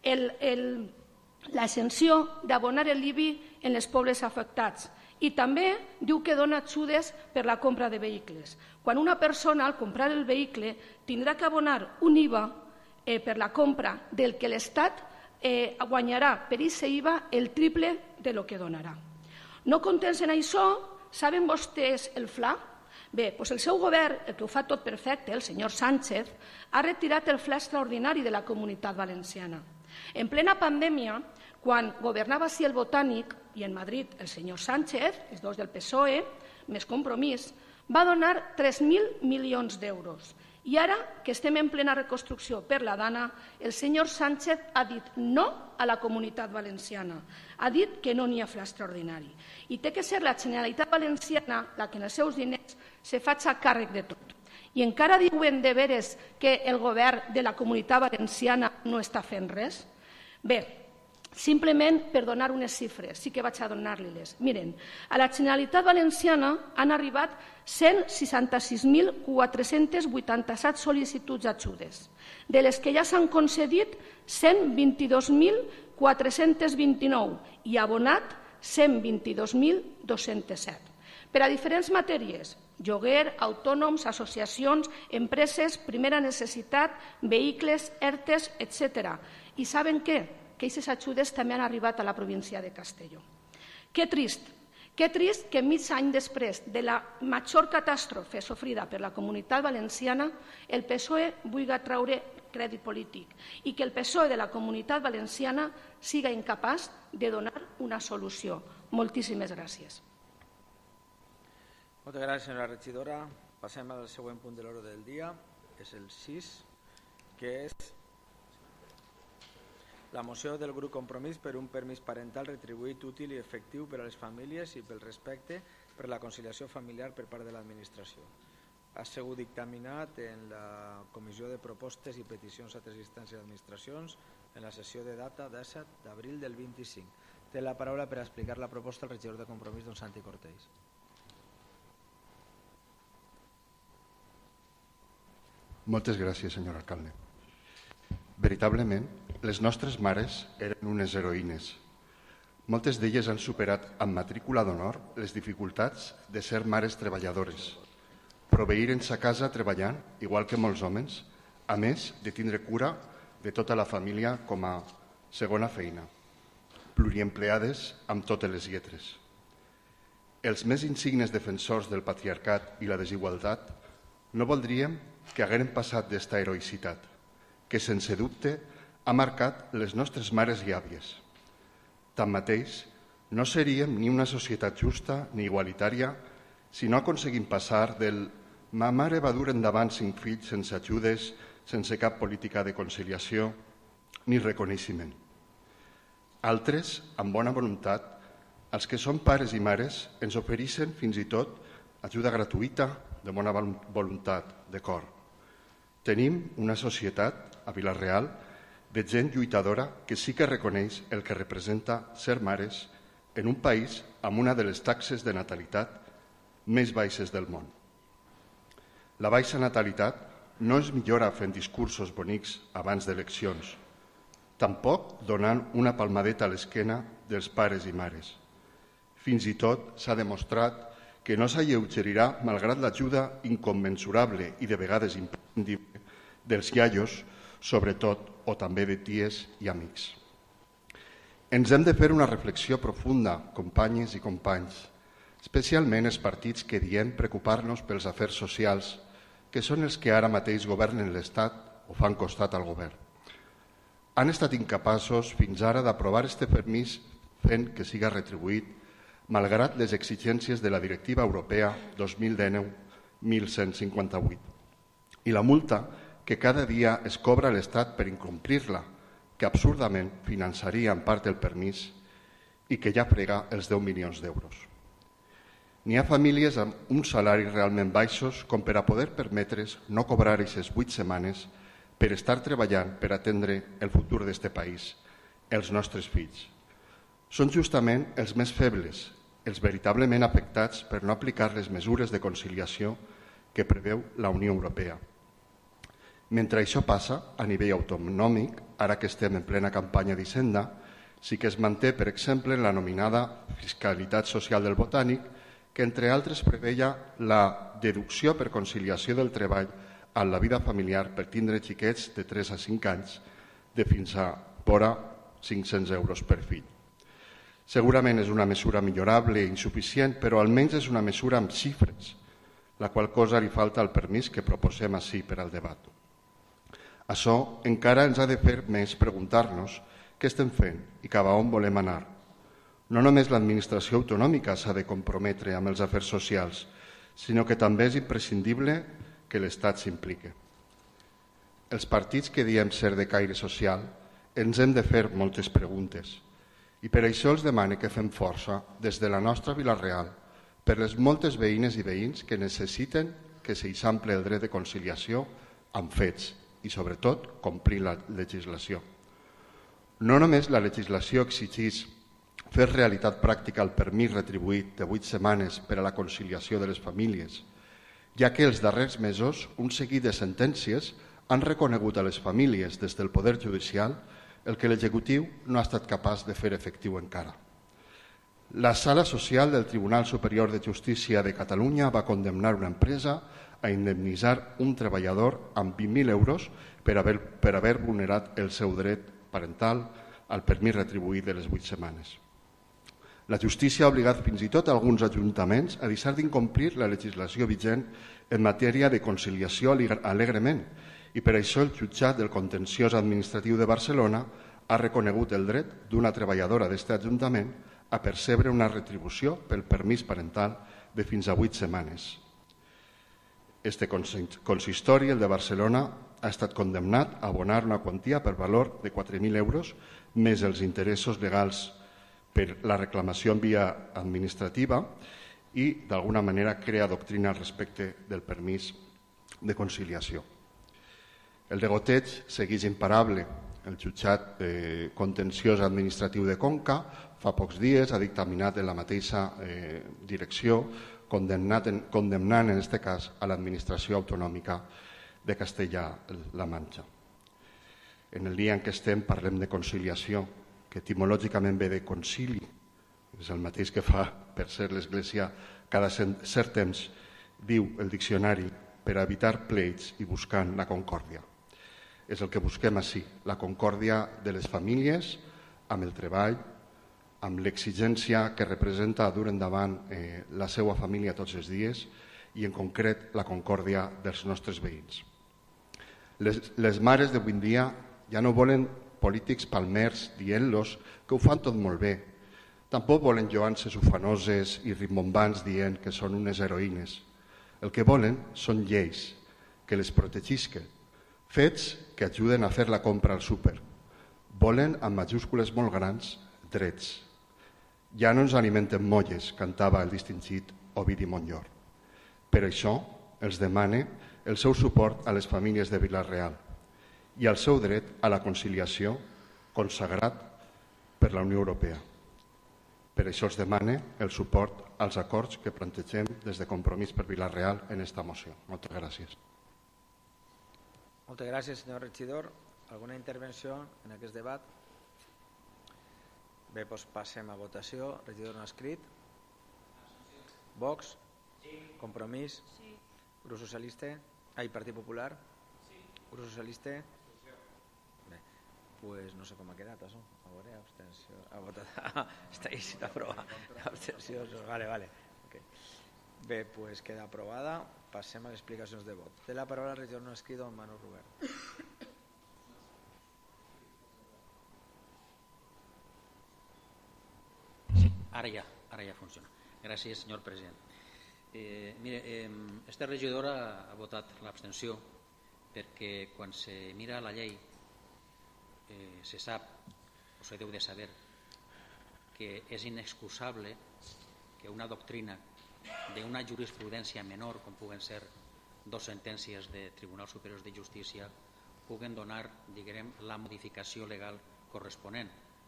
Speaker 9: l'exempció d'abonar el l'I B I en els pobles afectats i també diu que dona ajudes per la compra de vehicles. Quan una persona al comprar el vehicle tindrà que abonar un I V A eh, per la compra del que l'Estat eh, guanyarà per aquest I V A el triple de lo que donarà. No contents en això, saben vostès el F L A? Bé, doncs el seu govern, el que ho fa tot perfecte, el senyor Sánchez, ha retirat el F L A extraordinari de la Comunitat Valenciana. En plena pandèmia, quan governava així el Botànic i en Madrid el senyor Sánchez, els dos del P S O E, més Compromís, va donar tres mil milions d'euros. I ara, que estem en plena reconstrucció per la Dana, el senyor Sánchez ha dit no a la Comunitat Valenciana. Ha dit que no n'hi ha F L A extraordinari. I té que ser la Generalitat Valenciana la que en els seus diners se faci càrrec de tot. I encara diuen de veres que el govern de la Comunitat Valenciana no està fent res? Bé, simplement per donar unes xifres, sí que vaig a donar-li-les. Miren, a la Generalitat Valenciana han arribat cent seixanta-sis mil quatre-cents vuitanta-set sol·licituds d'ajudes, de les que ja s'han concedit cent vint-i-dos mil quatre-cents vint-i-nou i abonat cent vint-i-dos mil dos-cents set. Per a diferents matèries, lloguer, autònoms, associacions, empreses, primera necessitat, vehicles, ERTES, etcètera. I saben què? Que aquestes ajudes també han arribat a la província de Castelló. Que trist, que trist que mig any després de la major catàstrofe sofrida per la Comunitat Valenciana, el P S O E vulgui traure crèdit polític i que el P S O E de la Comunitat Valenciana siga incapaç de donar una solució. Moltíssimes gràcies.
Speaker 4: Moltes gràcies, senyora regidora. Passem al següent punt de l'ordre del dia, és el sis, que és la moció del grup Compromís per un permís parental retribuït, útil i efectiu per a les famílies i pel respecte per la conciliació familiar per part de l'administració. Ha sigut dictaminat en la Comissió de Propostes i Peticions a Altres Instàncies d'Administracions en la sessió de data disset d'abril del vint-i-cinc. Té la paraula per explicar la proposta el regidor de Compromís, don Santi Cortells.
Speaker 10: Moltes gràcies, senyor alcalde. Veritablement, les nostres mares eren unes heroïnes. Moltes d'elles han superat amb matrícula d'honor les dificultats de ser mares treballadores, proveir-nos a casa treballant, igual que molts homes, a més de tindre cura de tota la família com a segona feina, pluriempleades amb totes les lletres. Els més insignes defensors del patriarcat i la desigualtat no voldríem que hagueren passat d'esta heroïcitat, que sense dubte ha marcat les nostres mares i àvies. Tanmateix, No seríem ni una societat justa ni igualitària si no aconseguim passar del ma mare va dur endavant cinc fills sense ajudes, sense cap política de conciliació ni reconeixement. Altres, amb bona voluntat, els que són pares i mares, ens ofereixen fins i tot ajuda gratuïta, de bona voluntat, de cor. Tenim una societat, a Vila-real, de gent lluitadora que sí que reconeix el que representa ser mares en un país amb una de les taxes de natalitat més baixes del món. La baixa natalitat no es millora fent discursos bonics abans d'eleccions, tampoc donant una palmadeta a l'esquena dels pares i mares. Fins i tot s'ha demostrat que no s'alleugerirà malgrat l'ajuda inconmensurable i de vegades imprescindible dels iaios, sobretot, o també de ties i amics. Ens hem de fer una reflexió profunda, companyes i companys, especialment els partits que diem preocupar-nos pels afers socials, que són els que ara mateix governen l'Estat o fan costat al govern. Han estat incapaços fins ara d'aprovar este permís fent que siga retribuït, malgrat les exigències de la Directiva Europea dos mil dinou mil cent cinquanta-vuit i la multa que cada dia es cobra a l'Estat per incomplir-la, que absurdament finançaria en part el permís i que ja frega els deu milions d'euros. N'hi ha famílies amb uns salaris realment baixos com per a poder permetre's no cobrar aquestes vuit setmanes per estar treballant per atendre el futur d'este país, els nostres fills. Són justament els més febles, els veritablement afectats per no aplicar les mesures de conciliació que preveu la Unió Europea. Mentre això passa, a nivell autonòmic, ara que estem en plena campanya d'Hisenda, sí que es manté, per exemple, la nominada fiscalitat social del botànic, que entre altres preveia la deducció per conciliació del treball en la vida familiar per tindre xiquets de tres a cinc anys de fins a vora cinc-cents euros per fill. Segurament és una mesura millorable i insuficient, però almenys és una mesura amb xifres, la qual cosa li falta al permís que proposem així per al debat. Això encara ens ha de fer més preguntar-nos què estem fent i cap a on volem anar. No només l'administració autonòmica s'ha de comprometre amb els afers socials, sinó que també és imprescindible que l'Estat s'impliqui. Els partits que diem ser de caire social ens hem de fer moltes preguntes i per això els demane que fem força des de la nostra Vila-real per les moltes veïnes i veïns que necessiten que s'eixample el dret de conciliació amb fets i, sobretot, complir la legislació. No només la legislació exigeix fer realitat pràctica el permís retribuït de vuit setmanes per a la conciliació de les famílies, ja que els darrers mesos un seguit de sentències han reconegut a les famílies des del Poder Judicial el que l'executiu no ha estat capaç de fer efectiu encara. La Sala Social del Tribunal Superior de Justícia de Catalunya va condemnar una empresa a indemnitzar un treballador amb vint mil euros per haver, per haver vulnerat el seu dret parental al permís retribuït de les vuit setmanes. La justícia ha obligat fins i tot alguns ajuntaments a deixar d'incomplir la legislació vigent en matèria de conciliació alegrement i per això el jutjat del contenciós administratiu de Barcelona ha reconegut el dret d'una treballadora d'aquest ajuntament a percebre una retribució pel permís parental de fins a vuit setmanes. Este consistori, el de Barcelona, ha estat condemnat a abonar una quantia per valor de quatre mil euros més els interessos legals per la reclamació en via administrativa i, d'alguna manera, crea doctrina al respecte del permís de conciliació. El degoteig segueix imparable. El jutjat eh, contenciós administratiu de Conca fa pocs dies ha dictaminat en la mateixa eh, direcció condemnat en, condemnant en aquest cas a l'administració autonòmica de Castella-La Manxa. En el dia en què estem parlem de conciliació, que etimològicament ve de concili, és el mateix que fa, per ser l'Església, cada cert temps diu el diccionari per evitar pleits i buscant la concòrdia. És el que busquem així, la concòrdia de les famílies amb el treball, amb l'exigència que representa dur endavant eh, la seva família tots els dies i en concret la concòrdia dels nostres veïns. Les, les mares d'avui en dia ja no volen polítics palmers dient-los que ho fan tot molt bé. Tampoc volen lloances ufanoses i rimbombants dient que són unes heroïnes. El que volen són lleis que les protegisquen, fets que ajuden a fer la compra al súper. Volen, amb majúscules molt grans, drets. Ja no ens alimenten molles, cantava el distingit Ovidi Montllor. Per això els demane el seu suport a les famílies de Vila-real i el seu dret a la conciliació consagrat per la Unió Europea. Per això es demana el suport als acords que plantegem des de Compromís per Vila-real en aquesta moció. Moltes gràcies.
Speaker 4: Moltes gràcies, senyor regidor. Alguna intervenció en aquest debat? Bé, doncs passem a votació. Regidor no escrit. Vox? Sí. Compromís? Sí. Grup Socialista? Ai, Partit Popular? Sí. Grup Socialista? Bé, doncs no sé com ha quedat això. A veure, abstenció. Ha votat. Està així, està aprovat. Abstenció. Vale, vale. Okay. Bé, doncs queda aprovada. Passem a les explicacions de vot. Té la paraula el regidor no escrit, don Manu Robert.
Speaker 7: Ara ja, ara ja funciona. Gràcies, senyor president. Eh, mire, eh, este regidor ha, ha votat l'abstenció perquè quan se mira la llei eh, se sap, o se deu de saber, que és inexcusable que una doctrina d'una jurisprudència menor, com puguen ser dos sentències de Tribunals Superiors de Justícia, puguen donar, diguem, la modificació legal corresponent.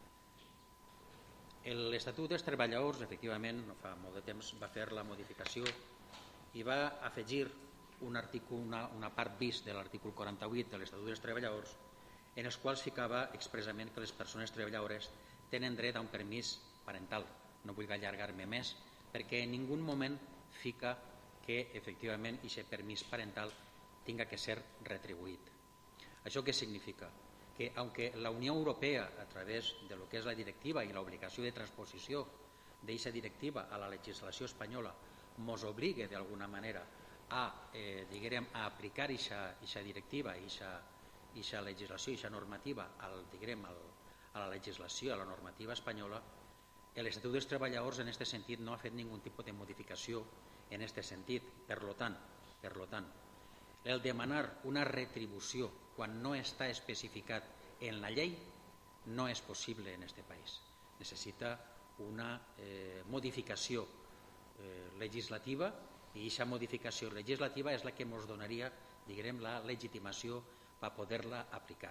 Speaker 7: L'Estatut dels Treballadors, efectivament, no fa molt de temps, va fer la modificació i va afegir un article, una, una part bis de l'article quaranta-vuit de l'Estatut dels Treballadors, en els quals ficava expressament que les persones treballadores tenen dret a un permís parental. No vull allargar-me més, perquè en ningú moment fica que, efectivament, aquest permís parental tinga que ser retribuït. ¿Això què significa? Que aunque la Unió Europea, a través de lo que és la directiva i l'obligació de transposició d'aquesta directiva a la legislació espanyola, ens obligue d'alguna manera a, eh, diguem, a aplicar aquesta directiva, aquesta legislació, aquesta normativa al, diguem, al, a la legislació, a la normativa espanyola, l'Estatut dels Treballadors en aquest sentit no ha fet ningú tipus de modificació en aquest sentit. Per lo tant, per lo tant, el demanar una retribució quan no està especificat en la llei no és possible en aquest país. Necessita una eh, modificació eh, legislativa i aquesta modificació legislativa és la que ens donaria, diguem, la legitimació per poder-la aplicar.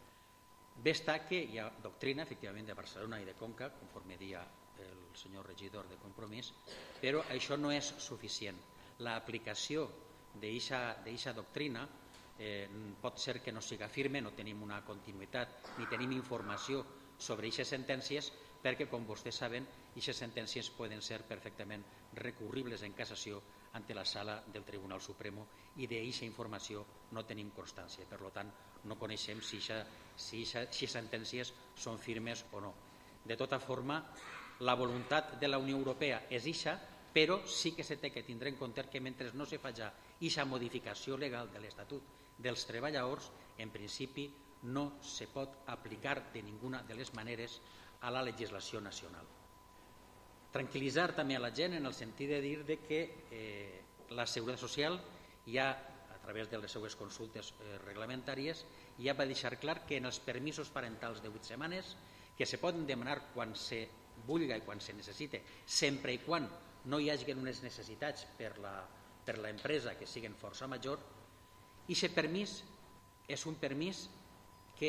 Speaker 7: Bé està que hi ha doctrina, efectivament, de Barcelona i de Conca, conforme dia el senyor regidor de Compromís, però això no és suficient. L'aplicació d'aquesta doctrina eh, pot ser que no siga firme, no tenim una continuïtat ni tenim informació sobre aquestes sentències, perquè, com vostès saben, aquestes sentències poden ser perfectament recurribles en cassació ante la sala del Tribunal Supremo i d'aquesta informació no tenim constància. Per tant, no coneixem si aquestes sentències són firmes o no. De tota forma, la voluntat de la Unió Europea és aquesta, però sí que se té que tindre en compte que mentre no se faci aquesta modificació legal de l'Estatut dels Treballadors, en principi no se pot aplicar de ninguna de les maneres a la legislació nacional. Tranquil·litzar també a la gent en el sentit de dir que eh, la Seguretat Social ja, a través de les seues consultes eh, reglamentàries, ja va deixar clar que en els permisos parentals de vuit setmanes, que se poden demanar quan se vulga i quan se necessite, sempre i quan no hi hagi unes necessitats per l'empresa que siguin força major, i aquest permís és un permís que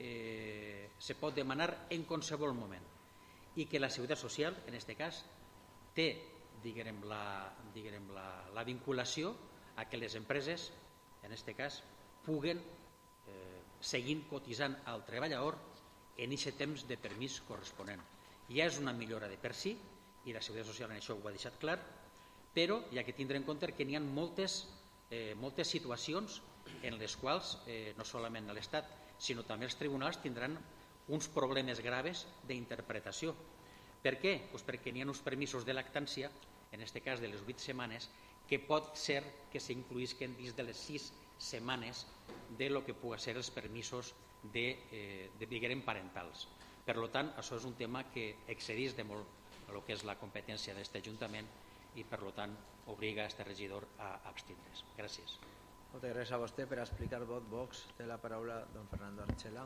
Speaker 7: eh, se pot demanar en qualsevol moment i que la Seguretat Social, en aquest cas, té, diguem, la, diguem, la, la vinculació a que les empreses, en aquest cas, puguen eh, seguir cotitzant al treballador en aquest temps de permís corresponent. Ja és una millora de per si, i la Seguretat Social en això ho ha deixat clar, però hi ha que tindre en compte que n'hi ha moltes, eh, moltes situacions en les quals eh, no solament l'Estat, sinó també els tribunals tindran uns problemes graves d'interpretació. Per què? Pues perquè n'hi ha uns permisos de lactància, en aquest cas de les vuit setmanes, que pot ser que s'incluïsquen dins de les sis setmanes de lo que pugui ser els permisos de, eh, de diguem, parentals. Per tant, això és un tema que excedeix de molt, el que és la competència d'aquest Ajuntament i, per tant, obliga a este regidor a abstindre's. Gràcies.
Speaker 4: Moltes gràcies a vostè. Per explicar el vot Vox, té la paraula don Fernando Archela.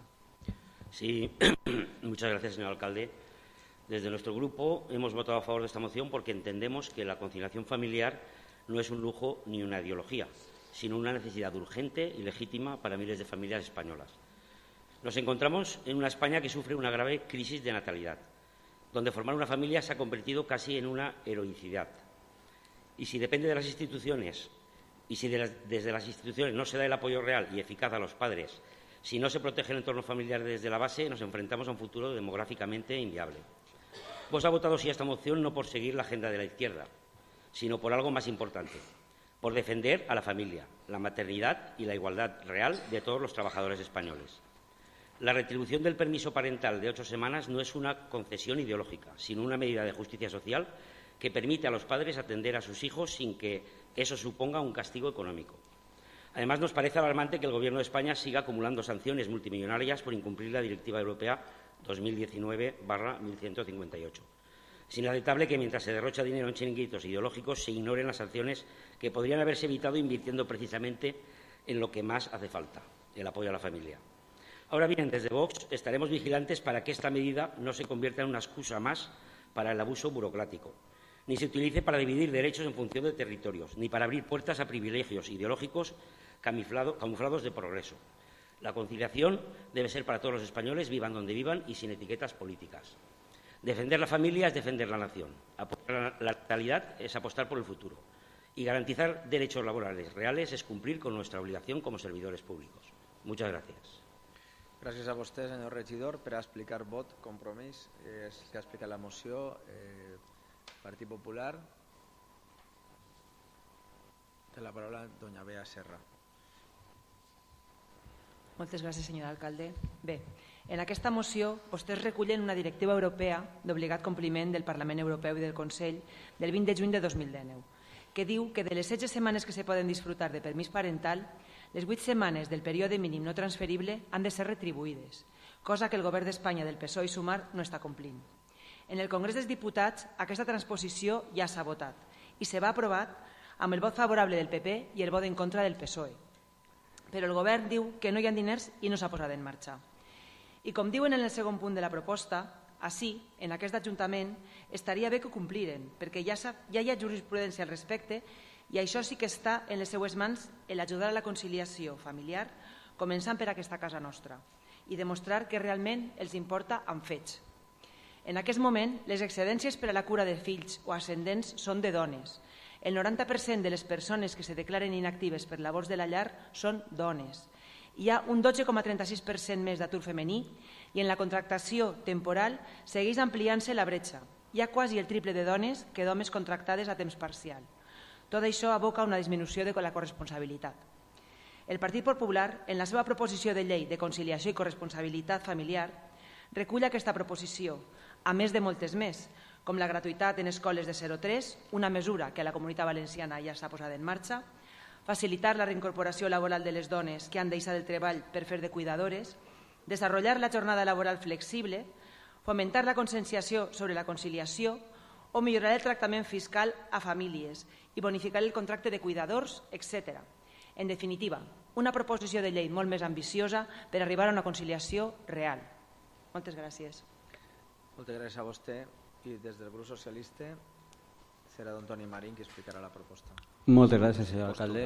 Speaker 8: Sí, muchas gracias, señor alcalde. Desde nuestro grupo hemos votado a favor de esta moción porque entendemos que la conciliación familiar no es un lujo ni una ideología, sino una necesidad urgente y legítima para miles de familias españolas. Nos encontramos en una España que sufre una grave crisis de natalidad, donde formar una familia se ha convertido casi en una heroicidad. Y si depende de las instituciones, y si de las, desde las instituciones no se da el apoyo real y eficaz a los padres, si no se protege el entorno familiar desde la base, nos enfrentamos a un futuro demográficamente inviable. Vox ha votado sí a esta moción no por seguir la agenda de la izquierda, sino por algo más importante, por defender a la familia, la maternidad y la igualdad real de todos los trabajadores españoles. La retribución del permiso parental de ocho semanas no es una concesión ideológica, sino una medida de justicia social que permite a los padres atender a sus hijos sin que eso suponga un castigo económico. Además, nos parece alarmante que el Gobierno de España siga acumulando sanciones multimillonarias por incumplir la Directiva Europea dos mil diecinueve barra mil ciento cincuenta y ocho. Es inaceptable que, mientras se derrocha dinero en chiringuitos ideológicos, se ignoren las sanciones que podrían haberse evitado invirtiendo precisamente en lo que más hace falta, el apoyo a la familia. Ahora bien, desde Vox estaremos vigilantes para que esta medida no se convierta en una excusa más para el abuso burocrático, ni se utilice para dividir derechos en función de territorios, ni para abrir puertas a privilegios ideológicos camuflado, camuflados de progreso. La conciliación debe ser para todos los españoles, vivan donde vivan y sin etiquetas políticas. Defender la familia es defender la nación. Apoyar la natalidad es apostar por el futuro. Y garantizar derechos laborales reales es cumplir con nuestra obligación como servidores públicos. Muchas gracias.
Speaker 4: Gràcies a vostè, senyor regidor. Per a explicar vot, compromís, és que ha explicat la moció. Eh, Partit Popular. Té la paraula doña Bea Serra.
Speaker 11: Moltes gràcies, senyor alcalde. Bé, en aquesta moció vostès recullen una directiva europea d'obligat compliment del Parlament Europeu i del Consell del vint de juny de dos mil dinou, que diu que de les setze setmanes que se poden disfrutar de permís parental, les vuit setmanes del període mínim no transferible han de ser retribuïdes, cosa que el govern d'Espanya del P S O E i Sumar no està complint. En el Congrés dels Diputats aquesta transposició ja s'ha votat i se va aprovar amb el vot favorable del P P i el vot en contra del P S O E. Però el govern diu que no hi ha diners i no s'ha posat en marxa. I com diuen en el segon punt de la proposta, així, en aquest Ajuntament, estaria bé que ho compliren, perquè ja, ja hi ha jurisprudència al respecte i això sí que està en les seues mans l'ajudar a la conciliació familiar, començant per aquesta casa nostra, i demostrar que realment els importa amb fets. En aquest moment, les excedències per a la cura de fills o ascendents són de dones. El noranta per cent de les persones que se declaren inactives per labors de la llar són dones. Hi ha un dotze coma trenta-sis per cent més d'atur femení i en la contractació temporal segueix ampliant-se la bretxa. Hi ha quasi el triple de dones que d'homes contractades a temps parcial. Tot això aboca a una disminució de la corresponsabilitat. El Partit Popular, en la seva proposició de llei de conciliació i corresponsabilitat familiar, recull aquesta proposició, a més de moltes més, com la gratuïtat en escoles de zero a tres, una mesura que a la Comunitat Valenciana ja s'ha posat en marxa, facilitar la reincorporació laboral de les dones que han deixat el treball per fer de cuidadores, desenvolupar la jornada laboral flexible, fomentar la conscienciació sobre la conciliació o millorar el tractament fiscal a famílies i bonificar el contracte de cuidadors, etcètera. En definitiva, una proposició de llei molt més ambiciosa per arribar a una conciliació real. Moltes gràcies.
Speaker 4: Moltes gràcies a vostè. I des del grup socialista serà don Toni Marín que explicarà la proposta.
Speaker 12: Moltes gràcies, senyor alcalde.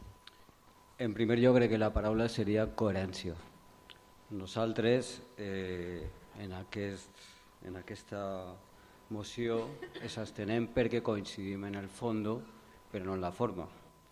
Speaker 12: En primer lloc, crec que la paraula seria coherència. Nosaltres, eh, en, aquest, en aquesta moció, ens abstenem perquè coincidim en el fons, però no en la forma.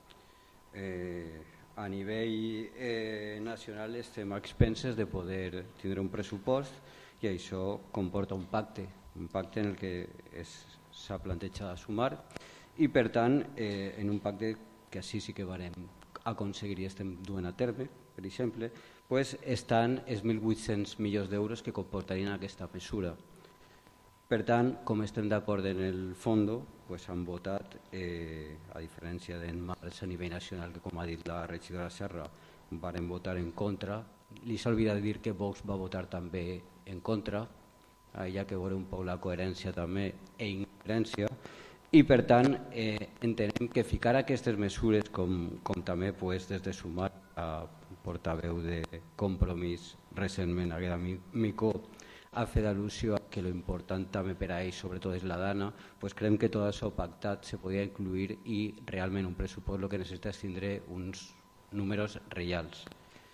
Speaker 12: Eh, a nivell eh, nacional estem a expenses de poder tindre un pressupost i això comporta un pacte, un pacte en el que s'ha plantejat sumar i, per tant, eh, en un pacte que així sí que varem aconseguir i estem duent a terme, per exemple, pues, estan els mil vuit-cents milions d'euros que comportarien aquesta mesura. Per tant, com estem d'acord en el fons, pues, han votat, eh, a diferència d'en març a nivell nacional, que com ha dit la regidora Serra, varen votar en contra. Li s'ha oblidat dir que Vox va votar també en contra, hi ha que veure un poc la coherència també i incoherència, i per tant eh, entenem que ficar aquestes mesures, com, com també pues, des de Sumar, a portaveu de Compromís recentment, Agueda Micó, ha fet al·lusió a que lo important també per a ells, sobretot és la dana, pues creiem que tot això pactat se podia incluir i realment un pressupost el que necessita és tindre uns números reals.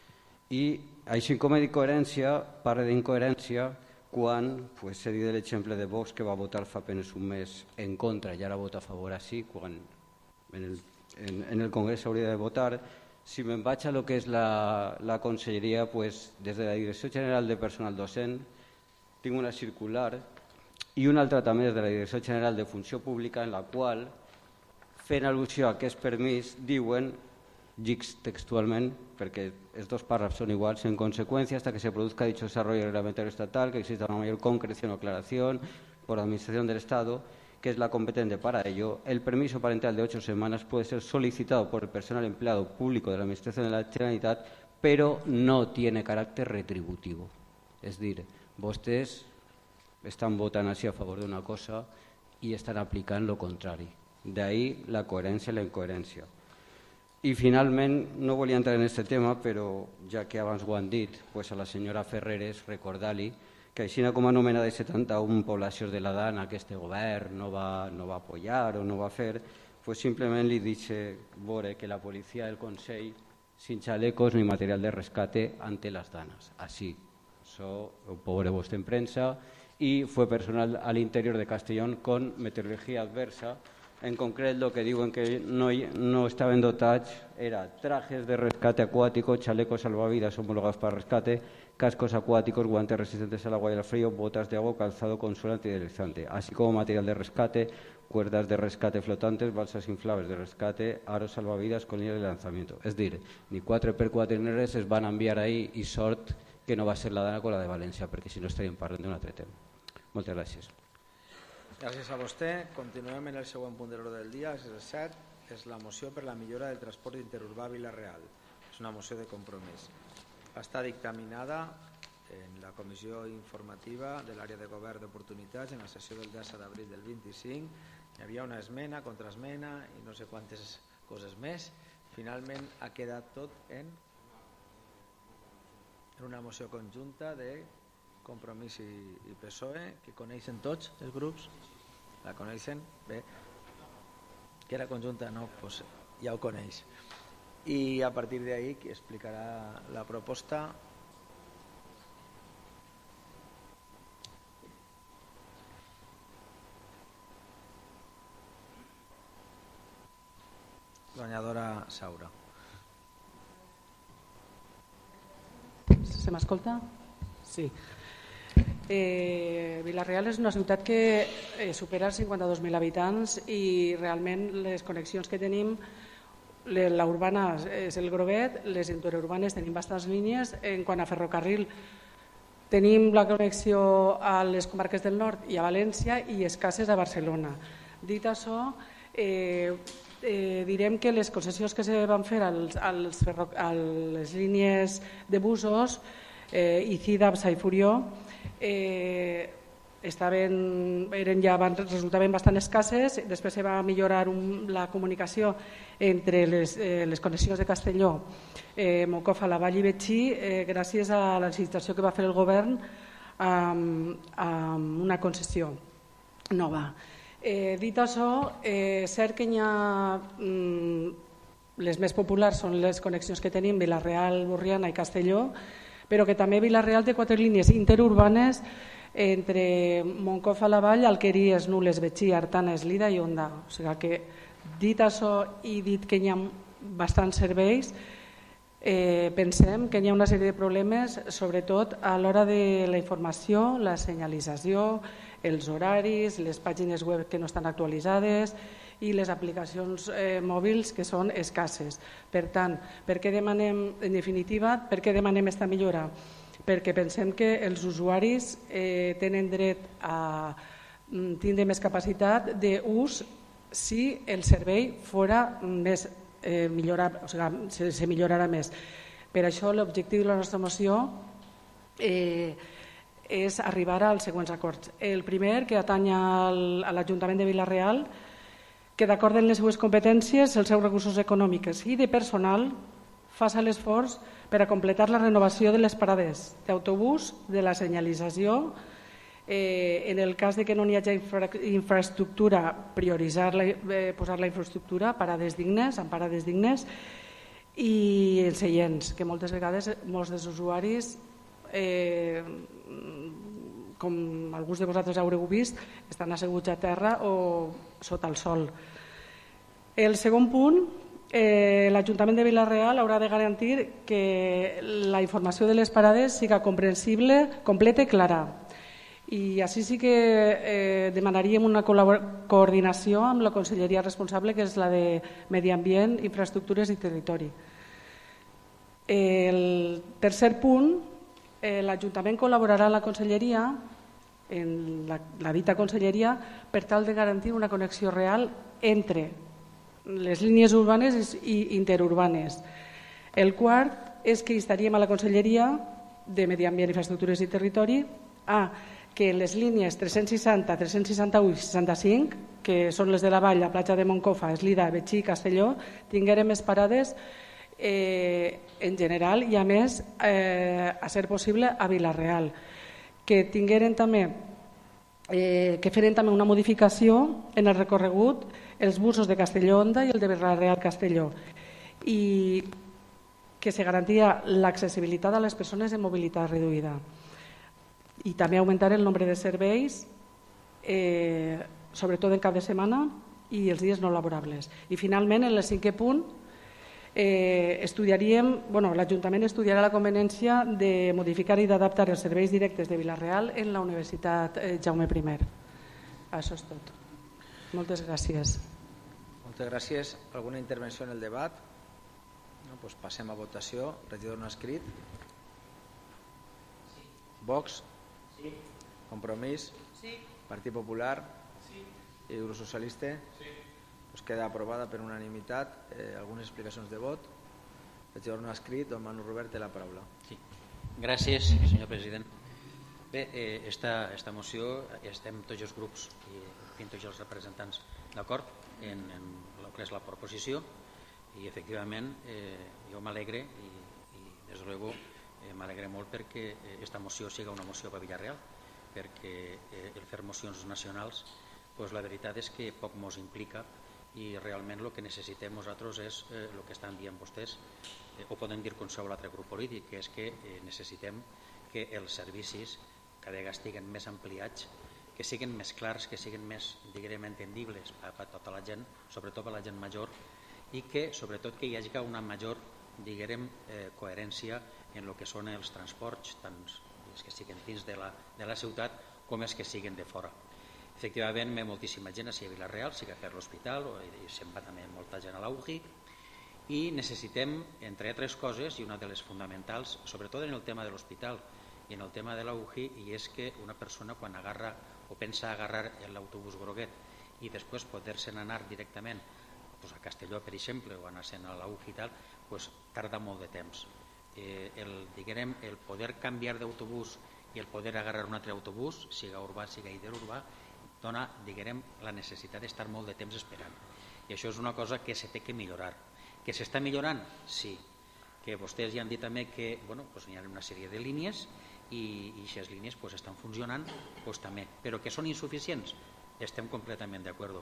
Speaker 12: I així com he dit coherència, parle d'incoherència quan pues, he dit l'exemple de Vox que va votar fa apenas un mes en contra i ara vota a favor així, quan en el, en, en el Congrés s'hauria de votar. Si me'n vaig a lo que és la, la conselleria, pues, des de la Direcció General de Personal Docent tinc una circular i una altra també des de la Direcció General de Funció Pública en la qual, fent al·lusió a aquest permís, diuen, llics textualment, perquè els dos párrafos son iguals, en consecuencia, hasta que se produzca dicho desarrollo reglamentario estatal, que exista una mayor concreción o aclaración por la Administración del Estado, que es la competente para ello, el permiso parental de ocho semanas puede ser solicitado por el personal empleado público de la Administración de la Generalitat, pero no tiene carácter retributivo. Es decir, vostès estan votant així a favor d'una cosa i estan aplicant lo contrari. D'ahí la coherència i la incoherència. I finalment, no volia entrar en aquest tema, però ja que abans ho han dit, pues a la senyora Ferreres recordar-li que així com a nomenada de setanta-una poblacions de la Dana que este govern no va, no va apoyar o no va fer, pues simplement li dice veure que la policia del Consell sin chalecos ni material de rescate ante las danas. Así, eso lo pobre vostre en prensa, y fue personal al interior de Castellón con meteorología adversa. En concret, lo que diuen que no, no estaven dotats era trajes de rescate acuático, chalecos salvavidas homologados para rescate, cascos acuáticos, guantes resistentes al agua y al frío, botas de agua, calzado con suelo antideslizante, así como material de rescate, cuerdas de rescate flotantes, balsas inflables de rescate, aros salvavidas con líneas de lanzamiento. És dir, ni quatre per quatre ni res es van enviar ahí i sort que no va ser la Dana con la de València, perquè si no estaríem parlant d'un altre tema. Moltes gràcies.
Speaker 4: Gràcies a vostè. Continuem en el següent punt de l'ordre del dia, és el set, és la moció per la millora del transport interurbà a Vila-real. És una moció de compromís. Va estar dictaminada en la comissió informativa de l'àrea de govern d'oportunitats en la sessió del disset d'abril del vint-i-cinc. Hi havia una esmena, contraesmena i no sé quantes coses més. Finalment ha quedat tot en, en una moció conjunta de Compromís i, i P S O E, que coneixen tots els grups, la coneixen bé, que era conjunta, no, pues ja ho coneix. I a partir d'ahí qui explicarà la proposta. Guanyadora Saura.
Speaker 13: Se m'escolta? Sí. Eh, Vila-real és una ciutat que eh, supera els cinquanta-dos mil habitants i realment les connexions que tenim, la urbana és el Grovet, les interurbanes tenim bastants línies. En quant a ferrocarril, tenim la connexió a les comarques del nord i a València i escasses a Barcelona. Dit això, eh, eh, direm que les concessions que se van fer als, als ferro, a les línies de busos, eh, Icida, Absa i Furió, eh, estaven, eren ja, van, resultaven bastant escasses. Després se va millorar un, la comunicació entre les, eh, les connexions de Castelló, eh, Moncofa, La Vall i Betxí, eh, gràcies a la licitació que va fer el govern amb, amb una concessió nova. Eh, dit això, eh, cert que hi ha, mm, les més populars són les connexions que tenim Vila-real, Borriana i Castelló, però que també Vila-real té quatre línies interurbanes entre Moncofa, La Vall, Alqueries, Nules, Betxí, Artana, Eslida i Onda. O sigui que, dit això i dit que hi ha bastants serveis, eh, pensem que hi ha una sèrie de problemes, sobretot a l'hora de la informació, la senyalització, els horaris, les pàgines web que no estan actualitzades i les aplicacions eh, mòbils que són escasses. Per tant, per què demanem, en definitiva, per què demanem aquesta millora? Perquè pensem que els usuaris eh, tenen dret a tindre més capacitat d'ús si el servei fora més eh, millorar, o sigui, se, se millorarà més. Per això l'objectiu de la nostra moció eh, és arribar als següents acords. El primer, que atany a l'Ajuntament de Vila-real, que d'acord amb les seues competències, els seus recursos econòmics i de personal, faci l'esforç per a completar la renovació de les parades d'autobús, de la senyalització, eh, en el cas de que no n'hi hagi infra, infraestructura, prioritzar la, eh, posar la infraestructura, parades dignes, amb parades dignes, i els seients, que moltes vegades molts dels usuaris, eh, com alguns de vosaltres haureu vist, estan asseguts a terra o sota el sol. El segon punt, eh, l'Ajuntament de Vila-real haurà de garantir que la informació de les parades siga comprensible, completa i clara. I així sí que eh, demanaríem una coordinació amb la conselleria responsable, que és la de Medi Ambient, Infraestructures i Territori. El tercer punt, eh, l'Ajuntament col·laborarà amb la conselleria, en la, la dita conselleria, per tal de garantir una connexió real entre les línies urbanes i interurbanes. El quart és que instaríem a la conselleria de Medi Ambient, Infraestructures i Territori a que les línies tres-cents seixanta, tres-cents seixanta-u i seixanta-cinc, que són les de la Vall, la platja de Moncofa, Eslida, Betxí i Castelló, tingueren més parades eh, en general i a més, eh, a ser possible, a Vila-real. Que tingueren també, eh, que feren també una modificació en el recorregut els busos de Castelló-Onda i el de Vila-real Castelló, i que se garantia l'accessibilitat a les persones amb mobilitat reduïda. I també augmentar el nombre de serveis, eh, sobretot en cap de setmana i els dies no laborables. I finalment, en el cinquè punt, eh, estudiaríem, bueno, l'Ajuntament estudiarà la conveniència de modificar i d'adaptar els serveis directes de Vila-real en la Universitat eh, Jaume primer. Això és tot. Moltes gràcies.
Speaker 4: Moltes gràcies. Alguna intervenció en el debat? No, doncs passem a votació. Regidor no escrit. Sí. Vox? Sí. Compromís? Sí. Partit Popular? Sí. I Grup Socialista? Sí. Pues queda aprovada per unanimitat. Eh, algunes explicacions de vot. Regidor no escrit. Don Manu Robert té la paraula. Sí.
Speaker 7: Gràcies, senyor president. Bé, eh, esta, esta moció estem tots els grups i tots els representants d'acord en, en el que és la proposició i efectivament eh, jo m'alegre i, i des de luego eh, m'alegre molt perquè aquesta moció siga una moció per Vila-real, perquè eh, el fer mocions nacionals pues la veritat és que poc mos implica i realment el que necessitem nosaltres és eh, el que estan dient vostès, eh, o poden dir qualsevol altre grup polític, que és que eh, necessitem que els servicis cada vegada estiguen més ampliats, que siguin més clars, que siguin més, diguem, entendibles per a tota la gent, sobretot per a la gent major, i que, sobretot, que hi hagi una major, diguem, eh, coherència en el que són els transports, tant els que siguin dins de la, de la ciutat com els que siguin de fora. Efectivament, hi ha moltíssima gent a Vila-real, sigui per l'hospital, i se'n va també molta gent a l'U G I, i necessitem, entre altres coses, i una de les fonamentals, sobretot en el tema de l'hospital, i en el tema de l'U G I, i és que una persona quan agarra o pensa agarrar l'autobús groguet i després poder-se'n anar directament pues, a Castelló, per exemple, o anar-se'n a l'U G I i tal, pues, tarda molt de temps. Eh, el, diguem, el poder canviar d'autobús i el poder agarrar un altre autobús, siga urbà, siga interurbà, dona, diguem, la necessitat d'estar molt de temps esperant. I això és una cosa que se té que millorar. Que s'està millorant? Sí. Que vostès ja han dit també que bueno, pues, hi ha una sèrie de línies i aquestes línies pues, estan funcionant pues, també, però que són insuficients estem completament d'acord,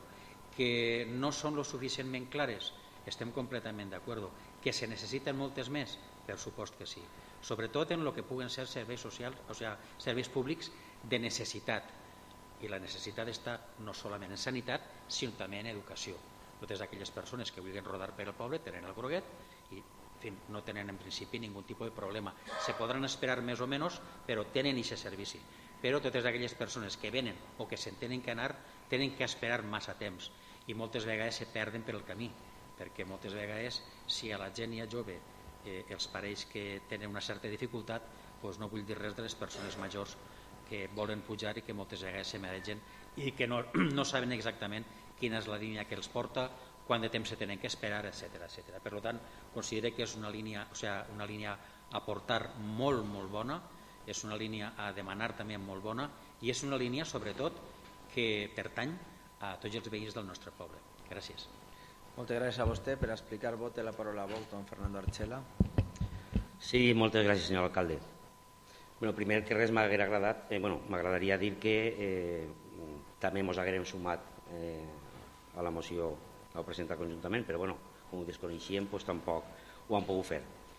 Speaker 7: que no són lo suficientment clares estem completament d'acord, que se necessiten moltes més, per supost que sí, sobretot en el que puguen ser serveis socials, o sigui, serveis públics de necessitat, i la necessitat està no solament en sanitat sinó també en educació. Totes aquelles persones que vulguin rodar per el poble tenen el groguet i en fi, no tenen en principi ningú tipus de problema. Se podran esperar més o menys, però tenen aquest servici. Però totes aquelles persones que venen o que se'n tenen que anar tenen que esperar massa temps i moltes vegades se perden per el camí, perquè moltes vegades si a la gent ja jove eh, els pareix que tenen una certa dificultat, doncs no vull dir res de les persones majors que volen pujar i que moltes vegades se mereixen i que no, no saben exactament quina és la línia que els porta, quant de temps se tenen que esperar, etcètera, etcètera. Per tant, considero que és una línia, o sigui, una línia a portar molt, molt bona és una línia a demanar també molt bona i és una línia, sobretot, que pertany a tots els veïns del nostre poble. Gràcies.
Speaker 4: Moltes gràcies a vostè. Per explicar el vot té la paraula a vot, don Fernando Archela.
Speaker 8: Sí, moltes gràcies, senyor alcalde. Bueno, primer que res m'haguera agradat, eh, bueno, m'agradaria dir que eh, també ens haguérem sumat eh, a la moció que heu presentat conjuntament, però bueno, com ho desconeixíem, doncs tampoc ho han pogut fer.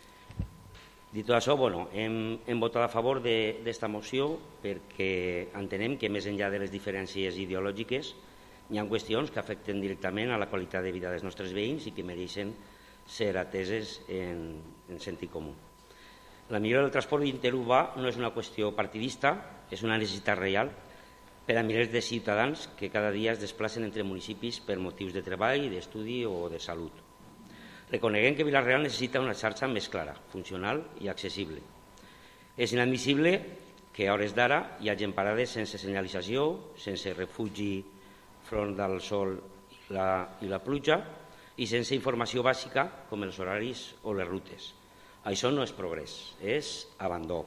Speaker 8: Dit tot això, bueno, hem, hem votat a favor d'esta moció perquè entenem que més enllà de les diferències ideològiques hi ha qüestions que afecten directament a la qualitat de vida dels nostres veïns i que mereixen ser ateses en, en sentit comú. La millora del transport interurbà no és una qüestió partidista, és una necessitat real per a milers de ciutadans que cada dia es desplacen entre municipis per motius de treball, d'estudi o de salut. Reconeguem que Vila-real necessita una xarxa més clara, funcional i accessible. És inadmissible que a hores d'ara hi hagi parades sense senyalització, sense refugi front del sol i la, i la pluja i sense informació bàsica com els horaris o les rutes. Això no és progrés, és abandó.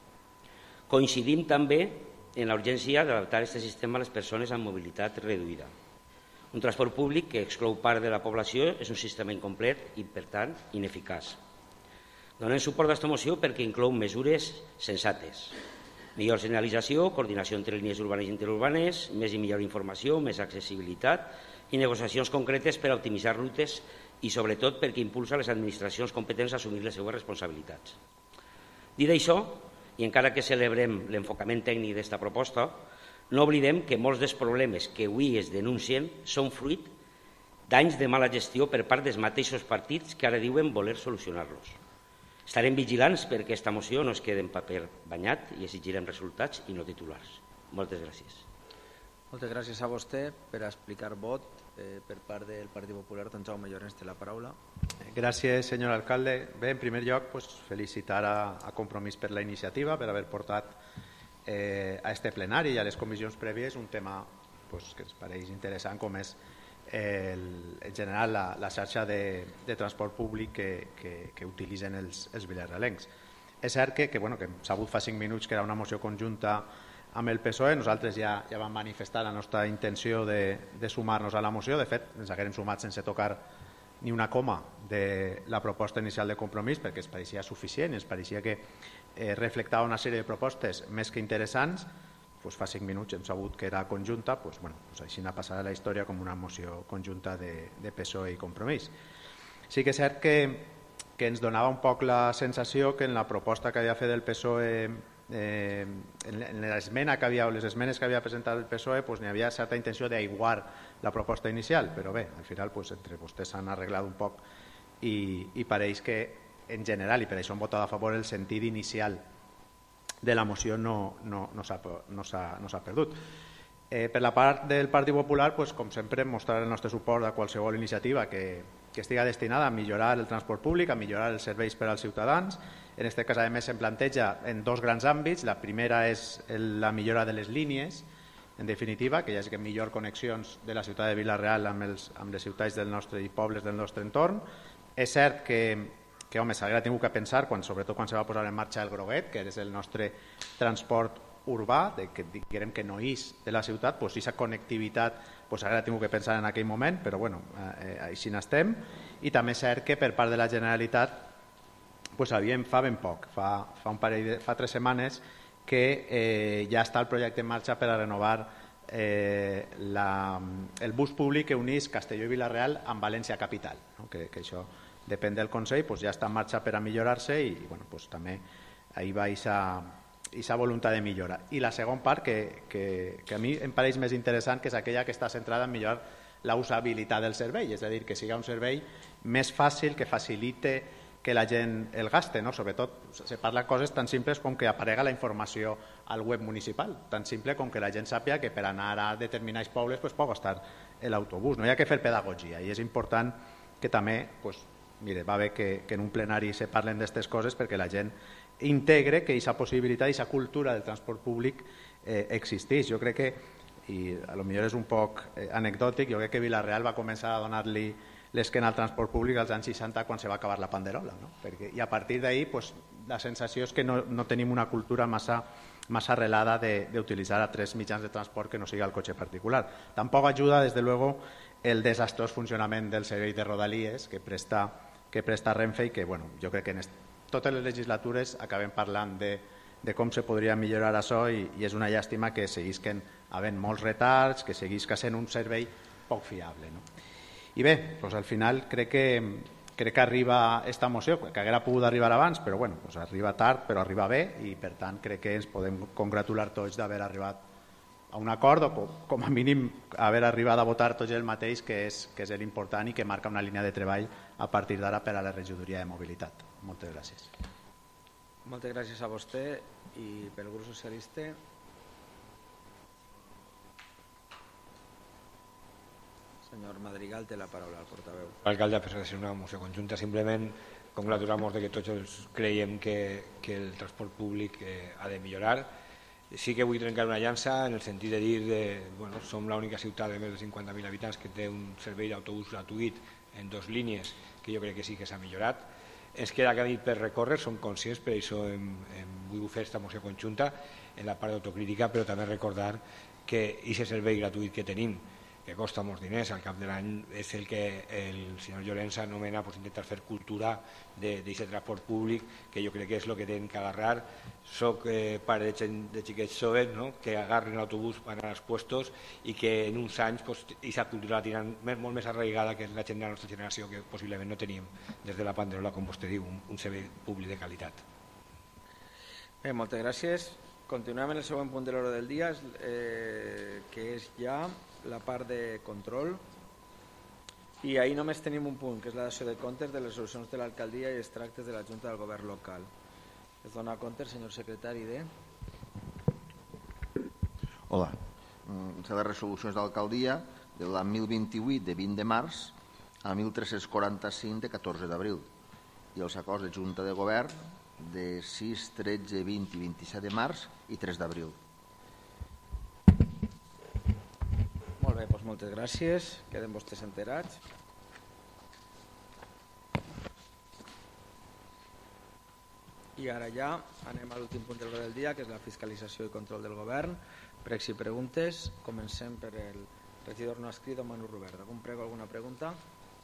Speaker 8: Coincidim també en la urgència d'adaptar aquest sistema a les persones amb mobilitat reduïda. Un transport públic que exclou part de la població és un sistema incomplet i, per tant, ineficaç. Donem suport a aquesta moció perquè inclou mesures sensates. Millor senyalització, coordinació entre línies urbanes i interurbanes, més i millor informació, més accessibilitat i negociacions concretes per a optimitzar rutes i, sobretot, perquè impulsa les administracions competents a assumir les seues responsabilitats. Dit això, i encara que celebrem l'enfocament tècnic d'esta proposta, no oblidem que molts dels problemes que avui es denuncien són fruit d'anys de mala gestió per part dels mateixos partits que ara diuen voler solucionar-los. Estarem vigilants perquè aquesta moció no es quedi en paper banyat i exigirem resultats i no titulars. Moltes gràcies.
Speaker 4: Moltes gràcies a vostè. Per explicar vot eh, per part del Partit Popular, don Jaume Llorens té la paraula.
Speaker 14: Gràcies, senyor alcalde. Bé, en primer lloc, pues, felicitar a, a Compromís per la iniciativa, per haver portat eh, a este plenari i a les comissions prèvies un tema pues, que ens pareix interessant com és el, en general la, la xarxa de, de transport públic que, que, que utilitzen els, els vilarealencs. És cert que, que, bueno, que hem sabut fa cinc minuts que era una moció conjunta amb el P S O E, nosaltres ja, ja vam manifestar la nostra intenció de, de sumar-nos a la moció. De fet, ens haguérem sumat sense tocar ni una coma de la proposta inicial de Compromís perquè ens pareixia suficient, ens pareixia que eh, reflectava una sèrie de propostes més que interessants. Pues fa cinc minuts hem sabut que era conjunta, pues, bueno, pues així n'ha passat a la història com una moció conjunta de, de P S O E i Compromís. Sí que és cert que, que ens donava un poc la sensació que en la proposta que havia fet el P S O E, eh, en l'esmena que havia, o les esmenes que havia presentat el P S O E, pues, n'hi havia certa intenció d'aiguar la proposta inicial, però bé, al final pues, entre vostès s'han arreglat un poc i, i pareix que en general, i per això hem votat a favor, el sentit inicial de la moció no, no, no s'ha no no perdut. Eh, per la part del Partit Popular, pues, com sempre, mostrar el nostre suport a qualsevol iniciativa que, que estigui destinada a millorar el transport públic, a millorar els serveis per als ciutadans. En aquest cas, a més, se'n planteja en dos grans àmbits. La primera és el, la millora de les línies, en definitiva, que hi hagi millor connexions de la ciutat de Vila-real amb, els, amb les ciutats del nostre i pobles del nostre entorn. És cert que que home, s'haguera tingut que pensar, quan, sobretot quan se va posar en marxa el Groguet, que és el nostre transport urbà, de, que diguem que no és de la ciutat, doncs aquesta connectivitat pues, s'haguera tingut que pensar en aquell moment, però bueno, eh, així n'estem. I també és cert que per part de la Generalitat pues, havíem, fa ben poc, fa, fa, un parell de, fa tres setmanes, que eh, ja està el projecte en marxa per a renovar eh, la, el bus públic que unís Castelló i Vila-real amb València capital, no? que, que això depèn del Consell, pues ja està en marxa per a millorar-se i bueno, pues també ahí va aquesta voluntat de millora. I la segona part, que, que, que a mi em pareix més interessant, que és aquella que està centrada en millorar la usabilitat del servei, és a dir, que sigui un servei més fàcil, que facilite que la gent el gaste, no? Sobretot se parla de coses tan simples com que aparega la informació al web municipal, tan simple com que la gent sàpiga que per anar a determinats pobles pues, pot gastar l'autobús. No hi ha que fer pedagogia i és important que també pues, mire, va bé que, que en un plenari se parlen d'aquestes coses perquè la gent integre que aquesta possibilitat, aquesta cultura del transport públic eh, existeix. Jo crec que, i a lo millor és un poc eh, anecdòtic, jo crec que Vila-real va començar a donar-li l'esquena al transport públic als anys seixanta quan se va acabar la panderola, no? Perquè, i a partir d'ahir pues, la sensació és que no, no tenim una cultura massa, massa arrelada d'utilitzar altres mitjans de transport que no sigui el cotxe particular. Tampoc ajuda, des de luego, el desastrós funcionament del servei de Rodalies que presta, que presta Renfe i que bueno, jo crec que en totes les legislatures acabem parlant de, de com se podria millorar això i, i és una llàstima que seguisquen havent molts retards, que seguisca sent un servei poc fiable. No? I bé, doncs al final crec que, crec que arriba esta moció, que haguera pogut arribar abans, però bueno, doncs arriba tard, però arriba bé i per tant crec que ens podem congratular tots d'haver arribat a un acord o com a mínim haver arribat a votar tots el mateix, que és, que és l'important i que marca una línia de treball a partir d'ara per a la regidoria de mobilitat. Moltes gràcies.
Speaker 4: Moltes gràcies a vostè i pel grup socialista. Senyor Madrigal, té la paraula al portaveu.
Speaker 5: Alcalde, a pesar de ser una moció conjunta, simplement congratulamos de que tots els creiem que, que el transport públic eh, ha de millorar. Sí que vull trencar una llança en el sentit de dir que bueno, som l'única ciutat de més de cinquanta mil habitants que té un servei d'autobús gratuït en dues línies, que jo crec que sí que s'ha millorat. Ens queda camí per recórrer, som conscients, per això hem, hem volgut fer aquesta moció conjunta en la part d'autocrítica, però també recordar que aquest servei gratuït que tenim, que costa molts diners, al cap de l'any és el que el senyor Llorenç anomena pues, intentar fer cultura d'aquest transport públic, que jo crec que és el que tenen que agarrar. Soc eh, pare de, de xiquets joves, no? Que agarren l'autobús per anar als puestos i que en uns anys pues, aquesta cultura la tenen molt més arraigada que la gent de la nostra generació, que possiblement no teníem des de la pandèmia, com vostè diu, un, un servei públic de qualitat.
Speaker 4: Bé, moltes gràcies. Continuem en el següent punt de l'ordre del dia, eh, que és ja la part de control, i ahir només tenim un punt, que és la dació de comptes de les resolucions de l'alcaldia i els tractes de la Junta del Govern local. Es dona compte, senyor secretari de...
Speaker 15: Hola. De les resolucions d'alcaldia de la mil vint-i-vuit de vint de març a mil tres-cents quaranta-cinc de catorze d'abril i els acords de Junta de Govern de sis, tretze, vint i vint-i-set de març i tres d'abril.
Speaker 4: Molt bé, doncs moltes gràcies. Queden vostès enterats. I ara ja anem a l'últim punt del dia, que és la fiscalització i control del govern. Pregs i preguntes. Comencem per el regidor no escrit, don Manu Robert. Algun prego, alguna pregunta?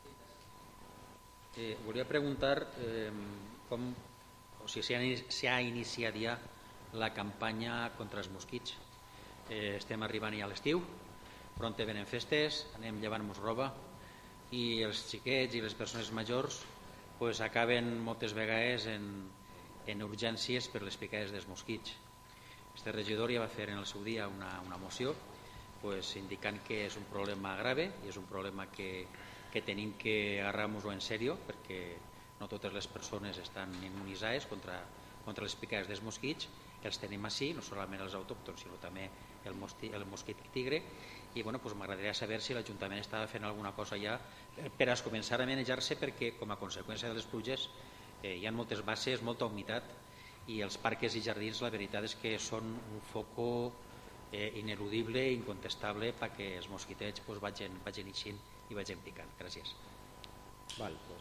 Speaker 7: Eh, volia preguntar eh, com, o si s'ha iniciat ja la campanya contra els mosquits. Eh, estem arribant ja a l'estiu, pronte venen festes, anem llevant-nos roba i els xiquets i les persones majors pues, acaben moltes vegades en, en urgències per les picades dels mosquits. Este regidor ja va fer en el seu dia una, una moció pues, indicant que és un problema grave i és un problema que, que tenim que agarrar-nos-ho en sèrio perquè no totes les persones estan immunitzades contra, contra les picades dels mosquits. Els tenim així, no solament els autòctons, sinó també el, mosqui, el mosquit tigre. I bueno, pues m'agradaria saber si l'Ajuntament estava fent alguna cosa ja per a començar a manejar-se, perquè com a conseqüència de les pluges eh, hi ha moltes basses, molta humitat, i els parques i jardins la veritat és que són un foco eh, ineludible i incontestable perquè els mosquitets pues, vagin, vagin eixint i vagin picant. Gràcies.
Speaker 4: Val, pues.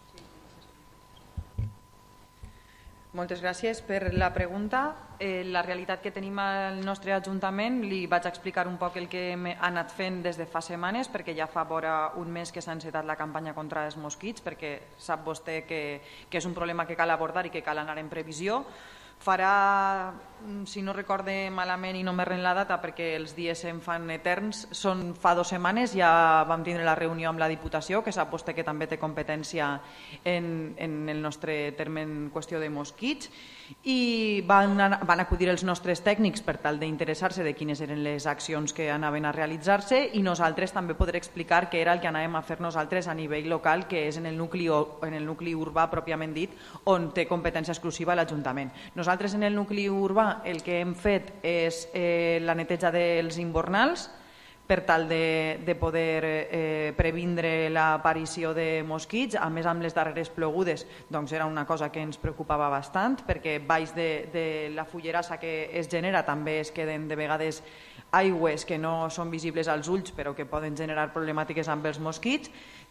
Speaker 2: Moltes gràcies per la pregunta. Eh, la realitat que tenim al nostre Ajuntament, li vaig explicar un poc el que hem anat fent des de fa setmanes, perquè ja fa vora un mes que s'ha encetat la campanya contra els mosquits, perquè sap vostè que, que és un problema que cal abordar i que cal anar en previsió. Farà, si no recorde malament i no m'erren la data perquè els dies se'n fan eterns, són fa dues setmanes, ja vam tindre la reunió amb la Diputació, que sap vostè que també té competència en, en el nostre terme en qüestió de mosquits, i van, van acudir els nostres tècnics per tal d'interessar-se de quines eren les accions que anaven a realitzar-se, i nosaltres també podré explicar què era el que anàvem a fer nosaltres a nivell local, que és en el nucli, en el nucli urbà pròpiament dit, on té competència exclusiva l'Ajuntament. Nosaltres en el nucli urbà el que hem fet és eh, la neteja dels invernals per tal de, de poder eh, previndre l'aparició de mosquits. A més, amb les darreres plogudes doncs era una cosa que ens preocupava bastant, perquè baix de, de la fullerassa que es genera també es queden de vegades aigües que no són visibles als ulls però que poden generar problemàtiques amb els mosquits.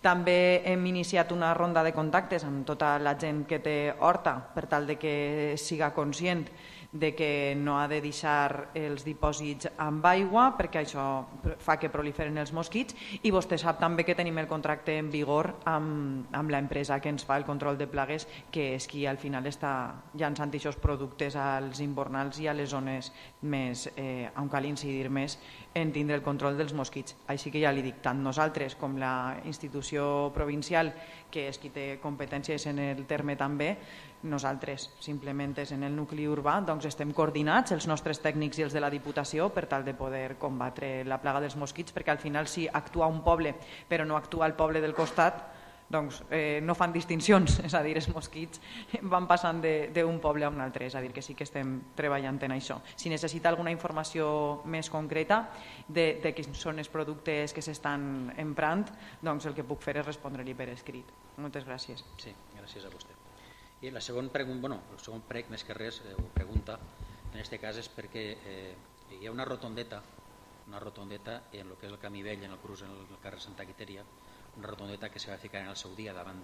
Speaker 2: També hem iniciat una ronda de contactes amb tota la gent que té horta per tal de que siga conscient de que no ha de deixar els dipòsits amb aigua perquè això fa que proliferen els mosquits, i vostè sap també que tenim el contracte en vigor amb, amb l'empresa que ens fa el control de plagues, que és qui al final està llançant aquests productes als invernals i a les zones més, eh, on cal incidir més en tindre el control dels mosquits. Així que ja li dic, tant nosaltres com la institució provincial, que és qui té competències en el terme també, nosaltres simplement és en el nucli urbà, doncs estem coordinats, els nostres tècnics i els de la Diputació, per tal de poder combatre la plaga dels mosquits, perquè al final si actua un poble però no actua el poble del costat, doncs eh, no fan distincions, és a dir, els mosquits van passant d'un poble a un altre, és a dir, que sí que estem treballant en això. Si necessita alguna informació més concreta de, de quins són els productes que s'estan emprant, doncs el que puc fer és respondre-li per escrit. Moltes gràcies.
Speaker 7: Sí, gràcies a vostè. I la segon pregunta, bueno, el segon prec, més que res, eh, pregunta, en aquest cas és perquè eh, hi ha una rotondeta, una rotondeta en el que és el camí vell, en el cruç en el carrer Santa Quiteria, una rotondeta que se va ficar en el seu dia davant